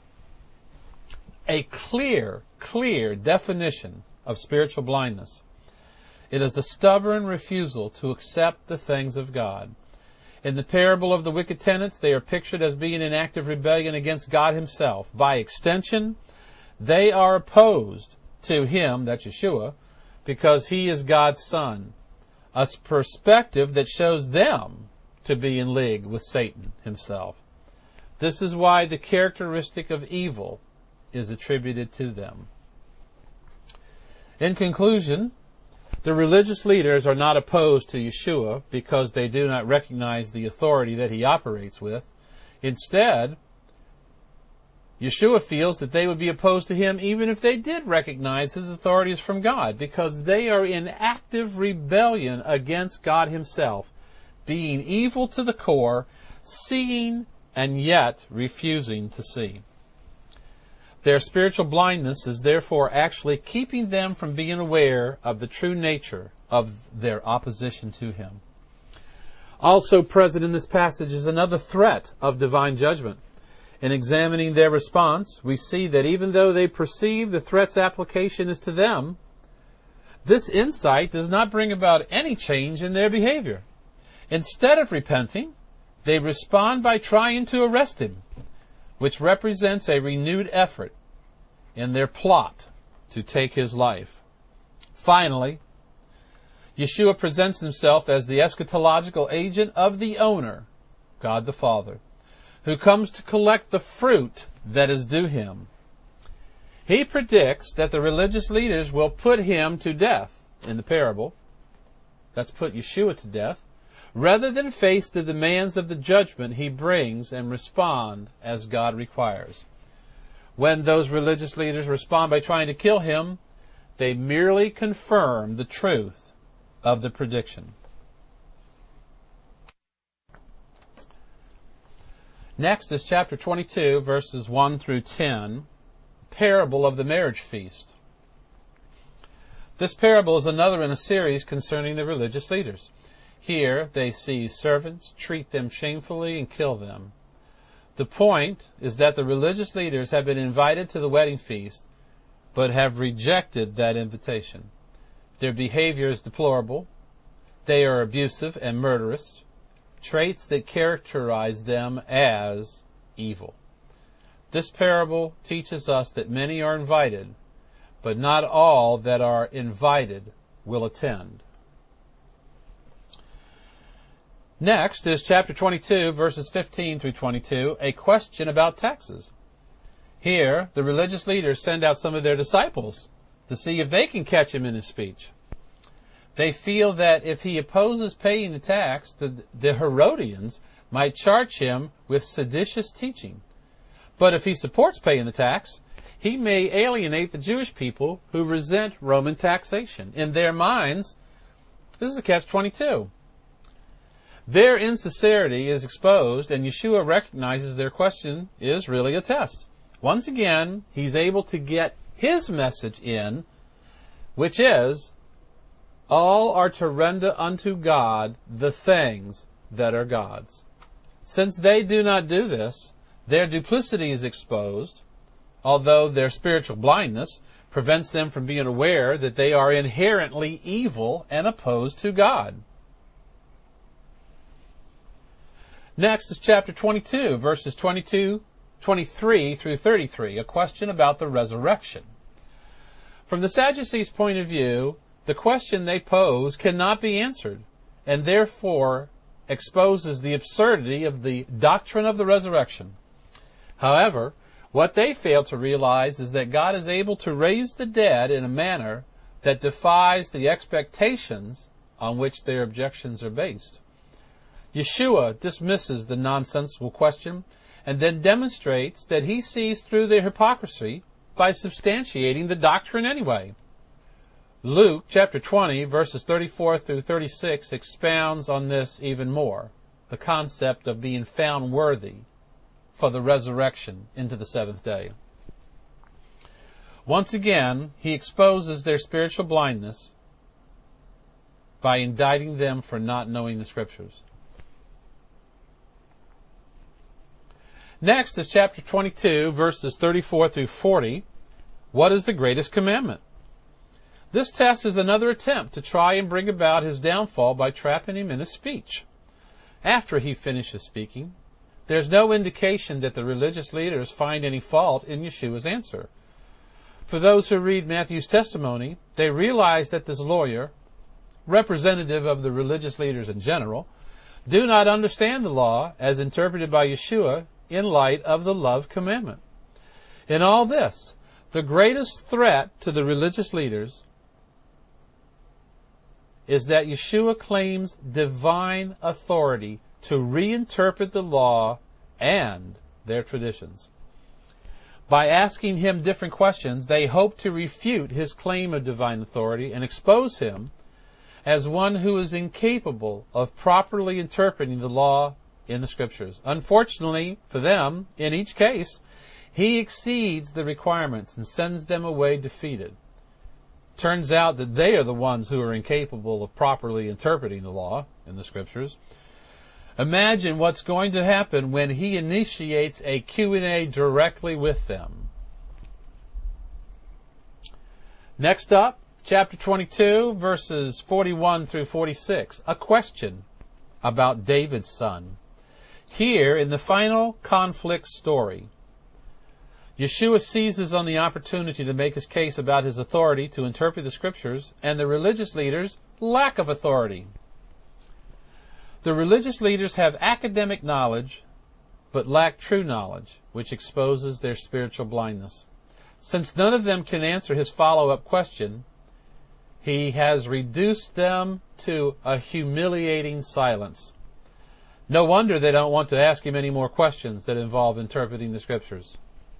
a clear, clear definition of spiritual blindness. It is the stubborn refusal to accept the things of God. In the parable of the wicked tenants, they are pictured as being in active rebellion against God himself. By extension, they are opposed to him, that's Yeshua, because he is God's son. A perspective that shows them to be in league with Satan himself. This is why the characteristic of evil is attributed to them. In conclusion, the religious leaders are not opposed to Yeshua because they do not recognize the authority that he operates with. Instead, Yeshua feels that they would be opposed to him even if they did recognize his authority is from God, because they are in active rebellion against God himself, being evil to the core, seeing and yet refusing to see. Their spiritual blindness is therefore actually keeping them from being aware of the true nature of their opposition to him. Also present in this passage is another threat of divine judgment. In examining their response, we see that even though they perceive the threat's application is to them, this insight does not bring about any change in their behavior. Instead of repenting, they respond by trying to arrest him, which represents a renewed effort in their plot to take his life. Finally, Yeshua presents himself as the eschatological agent of the owner, God the Father, who comes to collect the fruit that is due him. He predicts that the religious leaders will put him to death in the parable. That's put Yeshua to death, rather than face the demands of the judgment he brings and respond as God requires. When those religious leaders respond by trying to kill him, they merely confirm the truth of the prediction. Next is chapter twenty-two, verses one through ten, parable of the marriage feast. This parable is another in a series concerning the religious leaders. Here they seize servants, treat them shamefully, and kill them. The point is that the religious leaders have been invited to the wedding feast, but have rejected that invitation. Their behavior is deplorable. They are abusive and murderous, traits that characterize them as evil. This parable teaches us that many are invited, but not all that are invited will attend. Next is chapter twenty-two, verses fifteen through twenty-two, a question about taxes. Here, the religious leaders send out some of their disciples to see if they can catch him in his speech. They feel that if he opposes paying the tax, the, the Herodians might charge him with seditious teaching. But if he supports paying the tax, he may alienate the Jewish people who resent Roman taxation. In their minds, this is a catch twenty-two. Their insincerity is exposed, and Yeshua recognizes their question is really a test. Once again, he's able to get his message in, which is, all are to render unto God the things that are God's. Since they do not do this, their duplicity is exposed, although their spiritual blindness prevents them from being aware that they are inherently evil and opposed to God. Next is chapter twenty-two, verses twenty-two, twenty-three through thirty-three, a question about the resurrection. From the Sadducees' point of view, the question they pose cannot be answered, and therefore exposes the absurdity of the doctrine of the resurrection. However, what they fail to realize is that God is able to raise the dead in a manner that defies the expectations on which their objections are based. Yeshua dismisses the nonsensical question and then demonstrates that he sees through their hypocrisy by substantiating the doctrine anyway. Luke chapter twenty, verses thirty-four through thirty-six expounds on this even more, the concept of being found worthy for the resurrection into the seventh day. Once again, he exposes their spiritual blindness by indicting them for not knowing the Scriptures. Next is chapter twenty-two, verses thirty-four through forty. What is the greatest commandment? This test is another attempt to try and bring about his downfall by trapping him in a speech. After he finishes speaking, there's no indication that the religious leaders find any fault in Yeshua's answer. For those who read Matthew's testimony, they realize that this lawyer, representative of the religious leaders in general, do not understand the law as interpreted by Yeshua in light of the love commandment. In all this, the greatest threat to the religious leaders is that Yeshua claims divine authority to reinterpret the law and their traditions. By asking him different questions, they hope to refute his claim of divine authority and expose him as one who is incapable of properly interpreting the law in the Scriptures. Unfortunately for them, in each case, he exceeds the requirements and sends them away defeated. Turns out that they are the ones who are incapable of properly interpreting the law in the Scriptures. Imagine what's going to happen when he initiates a Q and A directly with them. Next up, chapter twenty-two, verses forty-one through forty-six. A question about David's son. Here, in the final conflict story, Yeshua seizes on the opportunity to make his case about his authority to interpret the Scriptures and the religious leaders' lack of authority. The religious leaders have academic knowledge, but lack true knowledge, which exposes their spiritual blindness. Since none of them can answer his follow-up question, he has reduced them to a humiliating silence. No wonder they don't want to ask him any more questions that involve interpreting the Scriptures.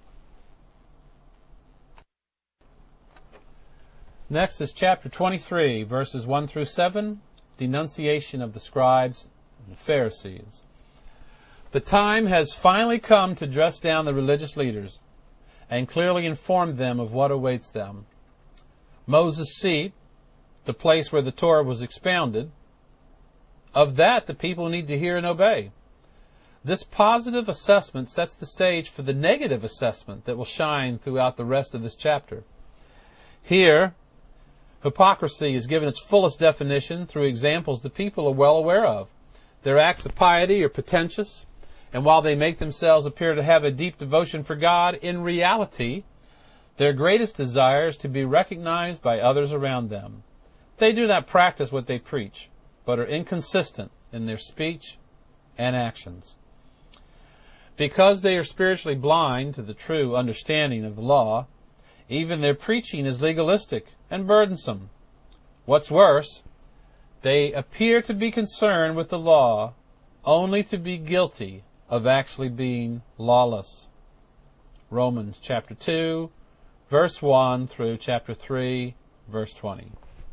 Next is chapter twenty-three, verses one through seven, denunciation of the scribes and the Pharisees. The time has finally come to dress down the religious leaders and clearly inform them of what awaits them. Moses' seat, the place where the Torah was expounded, of that the people need to hear and obey. This positive assessment sets the stage for the negative assessment that will shine throughout the rest of this chapter. Here, hypocrisy is given its fullest definition through examples the people are well aware of. Their acts of piety are pretentious, and while they make themselves appear to have a deep devotion for God, in reality, their greatest desire is to be recognized by others around them. They do not practice what they preach, but are inconsistent in their speech and actions. Because they are spiritually blind to the true understanding of the law, even their preaching is legalistic and burdensome. What's worse, they appear to be concerned with the law only to be guilty of actually being lawless. Romans chapter two, verse one through chapter three, verse twenty.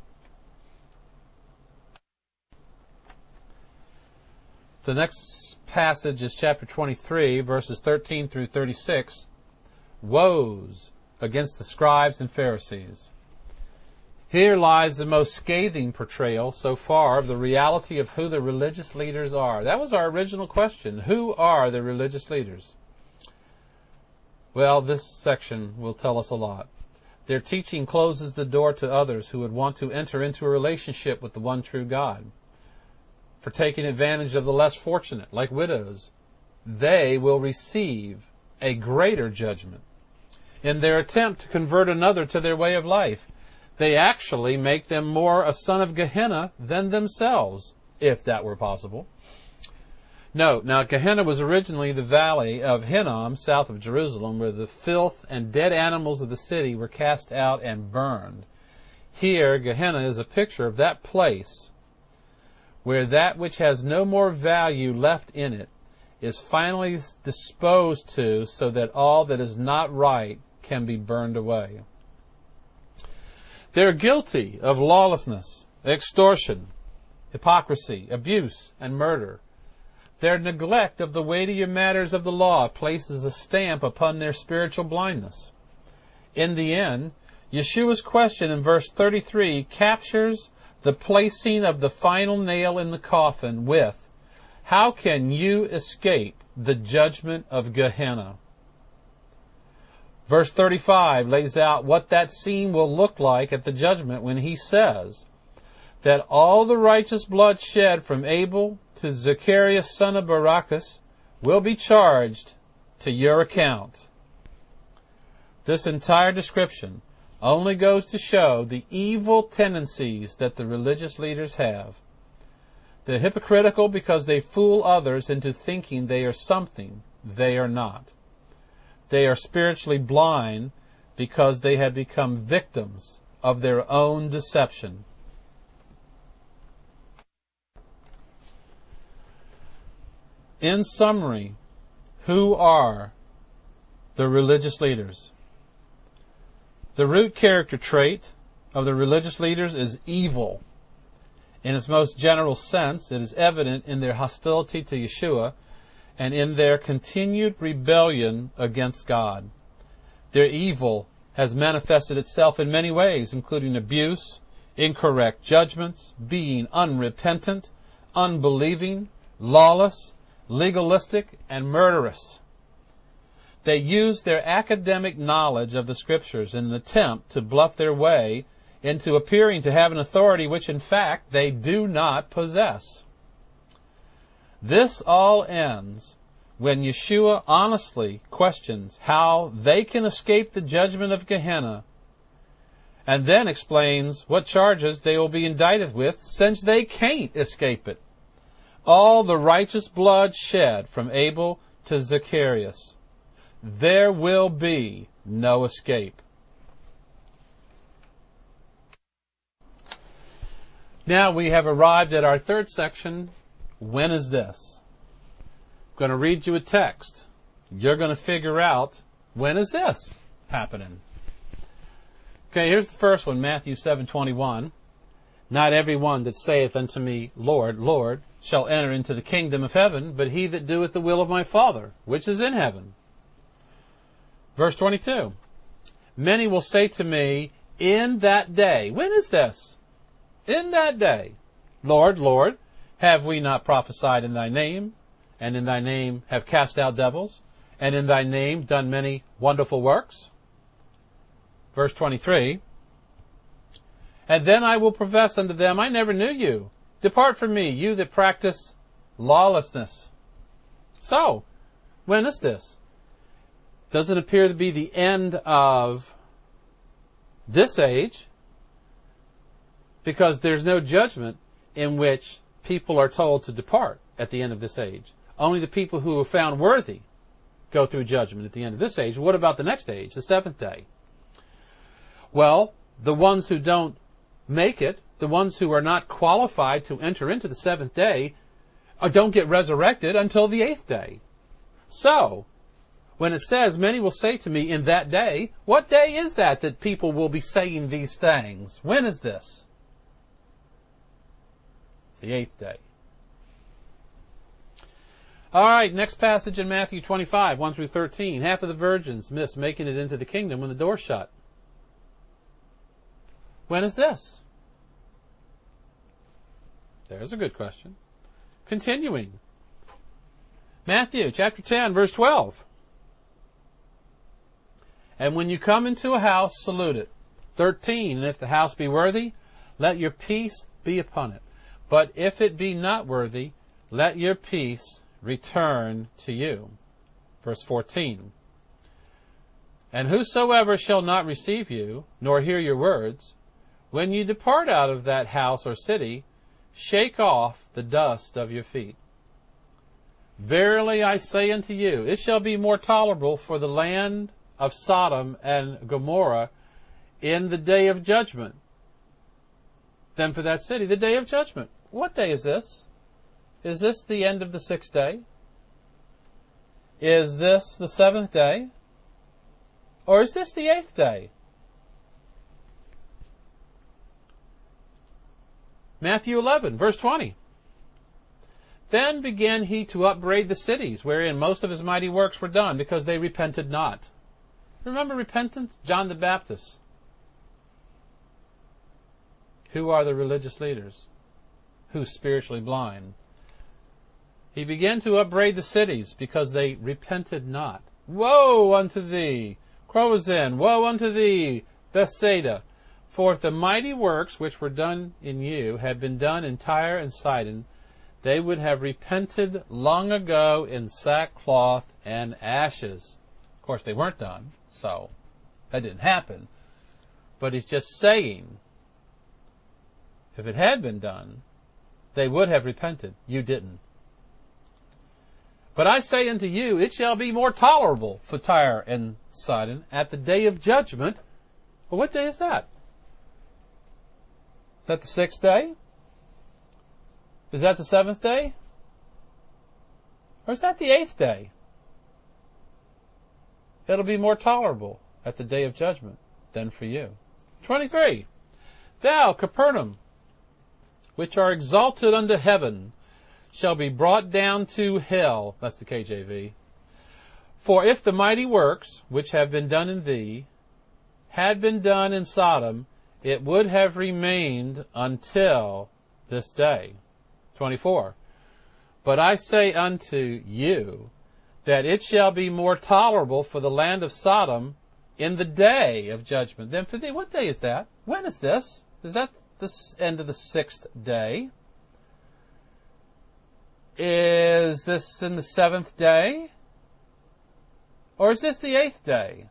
The next passage is chapter twenty-three, verses thirteen through thirty-six. Woes against the scribes and Pharisees. Here lies the most scathing portrayal so far of the reality of who the religious leaders are. That was our original question. Who are the religious leaders? Well, this section will tell us a lot. Their teaching closes the door to others who would want to enter into a relationship with the one true God. For taking advantage of the less fortunate, like widows, they will receive a greater judgment. In their attempt to convert another to their way of life, they actually make them more a son of Gehenna than themselves, if that were possible. Note, now Gehenna was originally the valley of Hinnom, south of Jerusalem, where the filth and dead animals of the city were cast out and burned. Here, Gehenna is a picture of that place where that which has no more value left in it is finally disposed to, so that all that is not right can be burned away. They're guilty of lawlessness, extortion, hypocrisy, abuse, and murder. Their neglect of the weightier matters of the law places a stamp upon their spiritual blindness. In the end, Yeshua's question in verse thirty-three captures the placing of the final nail in the coffin with, "How can you escape the judgment of Gehenna?" Verse thirty-five lays out what that scene will look like at the judgment when he says that all the righteous blood shed from Abel to Zechariah son of Barachas will be charged to your account. This entire description only goes to show the evil tendencies that the religious leaders have. They're hypocritical because they fool others into thinking they are something they are not. They are spiritually blind because they have become victims of their own deception. In summary, who are the religious leaders? The root character trait of the religious leaders is evil. In its most general sense, it is evident in their hostility to Yeshua and in their continued rebellion against God. Their evil has manifested itself in many ways, including abuse, incorrect judgments, being unrepentant, unbelieving, lawless, legalistic, and murderous. They use their academic knowledge of the Scriptures in an attempt to bluff their way into appearing to have an authority which in fact they do not possess. This all ends when Yeshua honestly questions how they can escape the judgment of Gehenna, and then explains what charges they will be indicted with since they can't escape it. All the righteous blood shed from Abel to Zacharias. There will be no escape. Now we have arrived at our third section. When is this? I'm going to read you a text. You're going to figure out, when is this happening? Okay, here's the first one, Matthew seven twenty-one. Not every one that saith unto me, Lord, Lord, shall enter into the kingdom of heaven, but he that doeth the will of my Father, which is in heaven. Verse twenty-two. Many will say to me, in that day. When is this? In that day. Lord, Lord, have we not prophesied in thy name, and in thy name have cast out devils, and in thy name done many wonderful works? Verse twenty-three. And then I will profess unto them, I never knew you. Depart from me, you that practice lawlessness. So, when is this? Does it appear to be the end of this age? Because there's no judgment in which people are told to depart at the end of this age. Only the people who are found worthy go through judgment at the end of this age. What about the next age, the seventh day? Well, the ones who don't make it, the ones who are not qualified to enter into the seventh day, don't get resurrected until the eighth day. So, when it says, many will say to me in that day, what day is that that people will be saying these things? When is this? The eighth day. All right, next passage in Matthew twenty-five, one through thirteen. Half of the virgins missed making it into the kingdom when the door shut. When is this? There's a good question. Continuing. Matthew chapter ten, verse twelve. And when you come into a house, salute it. thirteen. And if the house be worthy, let your peace be upon it. But if it be not worthy, let your peace return to you. Verse fourteen. And whosoever shall not receive you, nor hear your words, when you depart out of that house or city, shake off the dust of your feet. Verily I say unto you, it shall be more tolerable for the land of Sodom and Gomorrah in the day of judgment than for that city. The day of judgment. What day is this? Is this the end of the sixth day? Is this the seventh day? Or is this the eighth day? Matthew eleven, verse twenty. Then began he to upbraid the cities wherein most of his mighty works were done, because they repented not. Remember repentance? John the Baptist. Who are the religious leaders? Who's spiritually blind? He began to upbraid the cities because they repented not. Woe unto thee, Chorazin! Woe unto thee, Bethsaida! For if the mighty works which were done in you had been done in Tyre and Sidon, they would have repented long ago in sackcloth and ashes. Of course, they weren't done, so that didn't happen. But he's just saying, if it had been done, they would have repented. You didn't. But I say unto you, it shall be more tolerable for Tyre and Sidon at the day of judgment. Well, what day is that? Is that the sixth day? Is that the seventh day? Or is that the eighth day? It'll be more tolerable at the day of judgment than for you. twenty-three. Thou, Capernaum, which are exalted unto heaven, shall be brought down to hell. That's the K J V. For if the mighty works which have been done in thee had been done in Sodom, it would have remained until this day. twenty-four. But I say unto you, that it shall be more tolerable for the land of Sodom in the day of judgment than for thee. What day is that? When is this? Is that the end of the sixth day? Is this in the seventh day? Or is this the eighth day?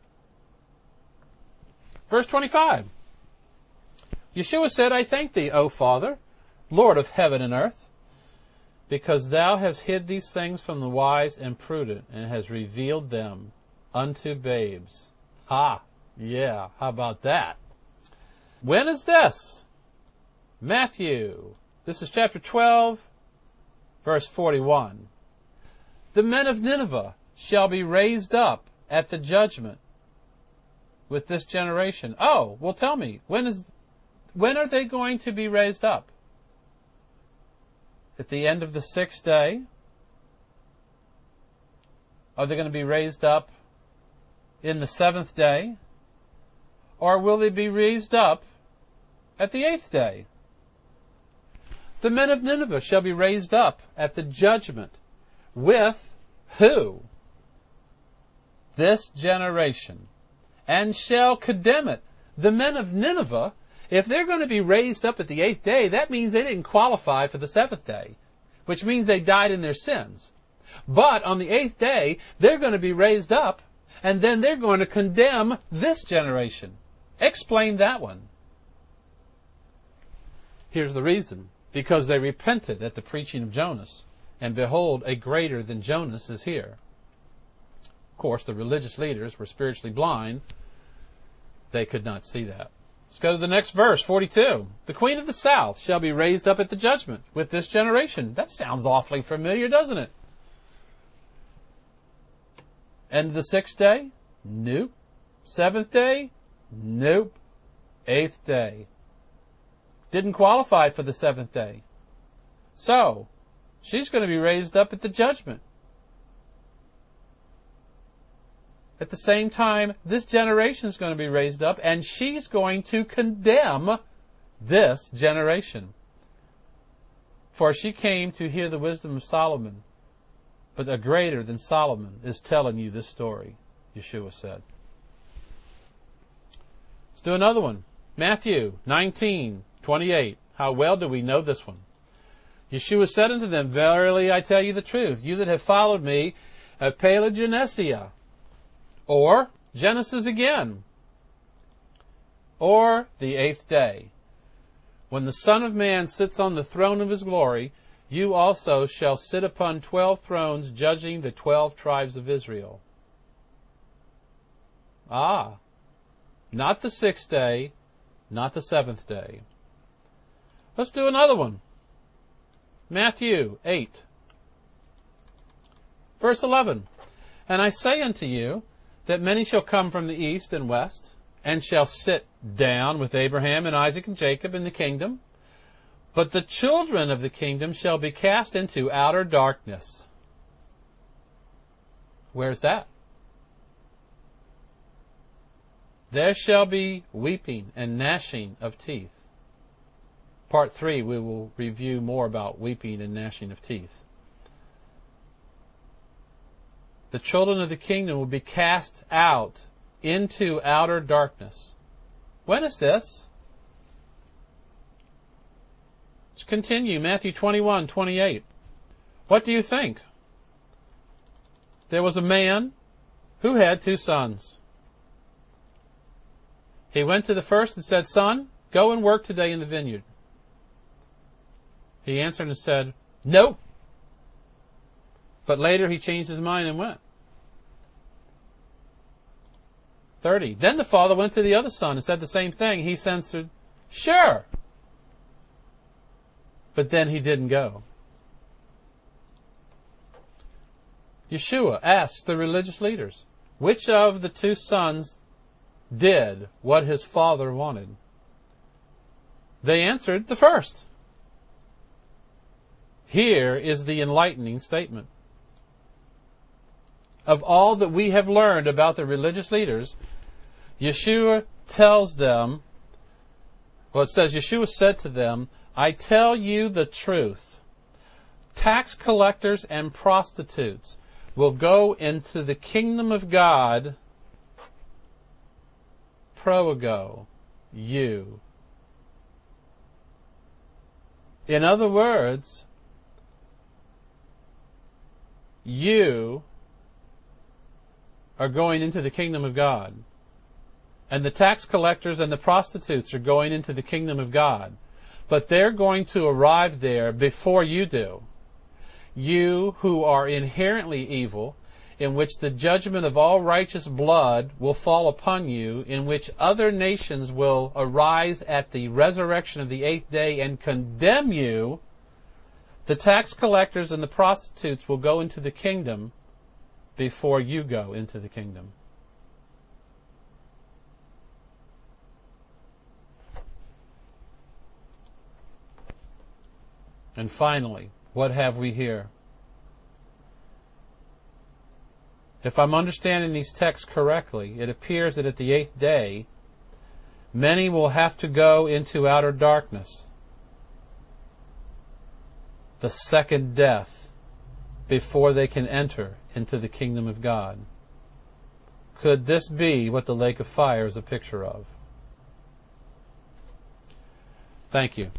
Verse twenty-five. Yeshua said, I thank thee, O Father, Lord of heaven and earth, because thou hast hid these things from the wise and prudent, and hast revealed them unto babes. Ha! Yeah, how about that? When is this? Matthew. This is chapter twelve, verse forty-one. The men of Nineveh shall be raised up at the judgment with this generation. Oh, well tell me, when is, when are they going to be raised up? At the end of the sixth day? Are they going to be raised up in the seventh day? Or will they be raised up at the eighth day? The men of Nineveh shall be raised up at the judgment with who? This generation. And shall condemn it. The men of Nineveh, if they're going to be raised up at the eighth day, that means they didn't qualify for the seventh day, which means they died in their sins. But on the eighth day, they're going to be raised up, and then they're going to condemn this generation. Explain that one. Here's the reason. Because they repented at the preaching of Jonas, and behold, a greater than Jonas is here. Of course, the religious leaders were spiritually blind. They could not see that. Let's go to the next verse, forty-two. The queen of the south shall be raised up at the judgment with this generation. That sounds awfully familiar, doesn't it? End of the sixth day? Nope. Seventh day? Nope. Eighth day. Didn't qualify for the seventh day. So, she's going to be raised up at the judgment. At the same time, this generation is going to be raised up, and she's going to condemn this generation. For she came to hear the wisdom of Solomon, but a greater than Solomon is telling you this story, Yeshua said. Let's do another one. Matthew nineteen twenty-eight. How well do we know this one? Yeshua said unto them, Verily I tell you the truth, you that have followed me, have Pelaginesia, or Genesis again, or the eighth day. When the Son of Man sits on the throne of his glory, you also shall sit upon twelve thrones, judging the twelve tribes of Israel. Ah, not the sixth day, not the seventh day. Let's do another one. Matthew eight, verse eleven. And I say unto you, that many shall come from the east and west, and shall sit down with Abraham and Isaac and Jacob in the kingdom. But the children of the kingdom shall be cast into outer darkness. Where's that? There shall be weeping and gnashing of teeth. Part three, we will review more about weeping and gnashing of teeth. The children of the kingdom will be cast out into outer darkness. When is this? Let's continue. Matthew twenty-one twenty-eight. What do you think? There was a man who had two sons. He went to the first and said, Son, go and work today in the vineyard. He answered and said, No. But later he changed his mind and went. thirty. Then the father went to the other son and said the same thing. He answered, Sure. But then he didn't go. Yeshua asked the religious leaders, which of the two sons did what his father wanted? They answered, the first. Here is the enlightening statement. Of all that we have learned about the religious leaders, Yeshua tells them, well, it says, Yeshua said to them, I tell you the truth. tax collectors and prostitutes will go into the kingdom of God, proego, you. In other words, you are going into the kingdom of God. And the tax collectors and the prostitutes are going into the kingdom of God. But they're going to arrive there before you do. You who are inherently evil, in which the judgment of all righteous blood will fall upon you, in which other nations will arise at the resurrection of the eighth day and condemn you, the tax collectors and the prostitutes will go into the kingdom before you go into the kingdom. And finally, what have we here? If I'm understanding these texts correctly, it appears that at the eighth day, many will have to go into outer darkness, the second death, before they can enter into the kingdom of God. Could this be what the lake of fire is a picture of? Thank you.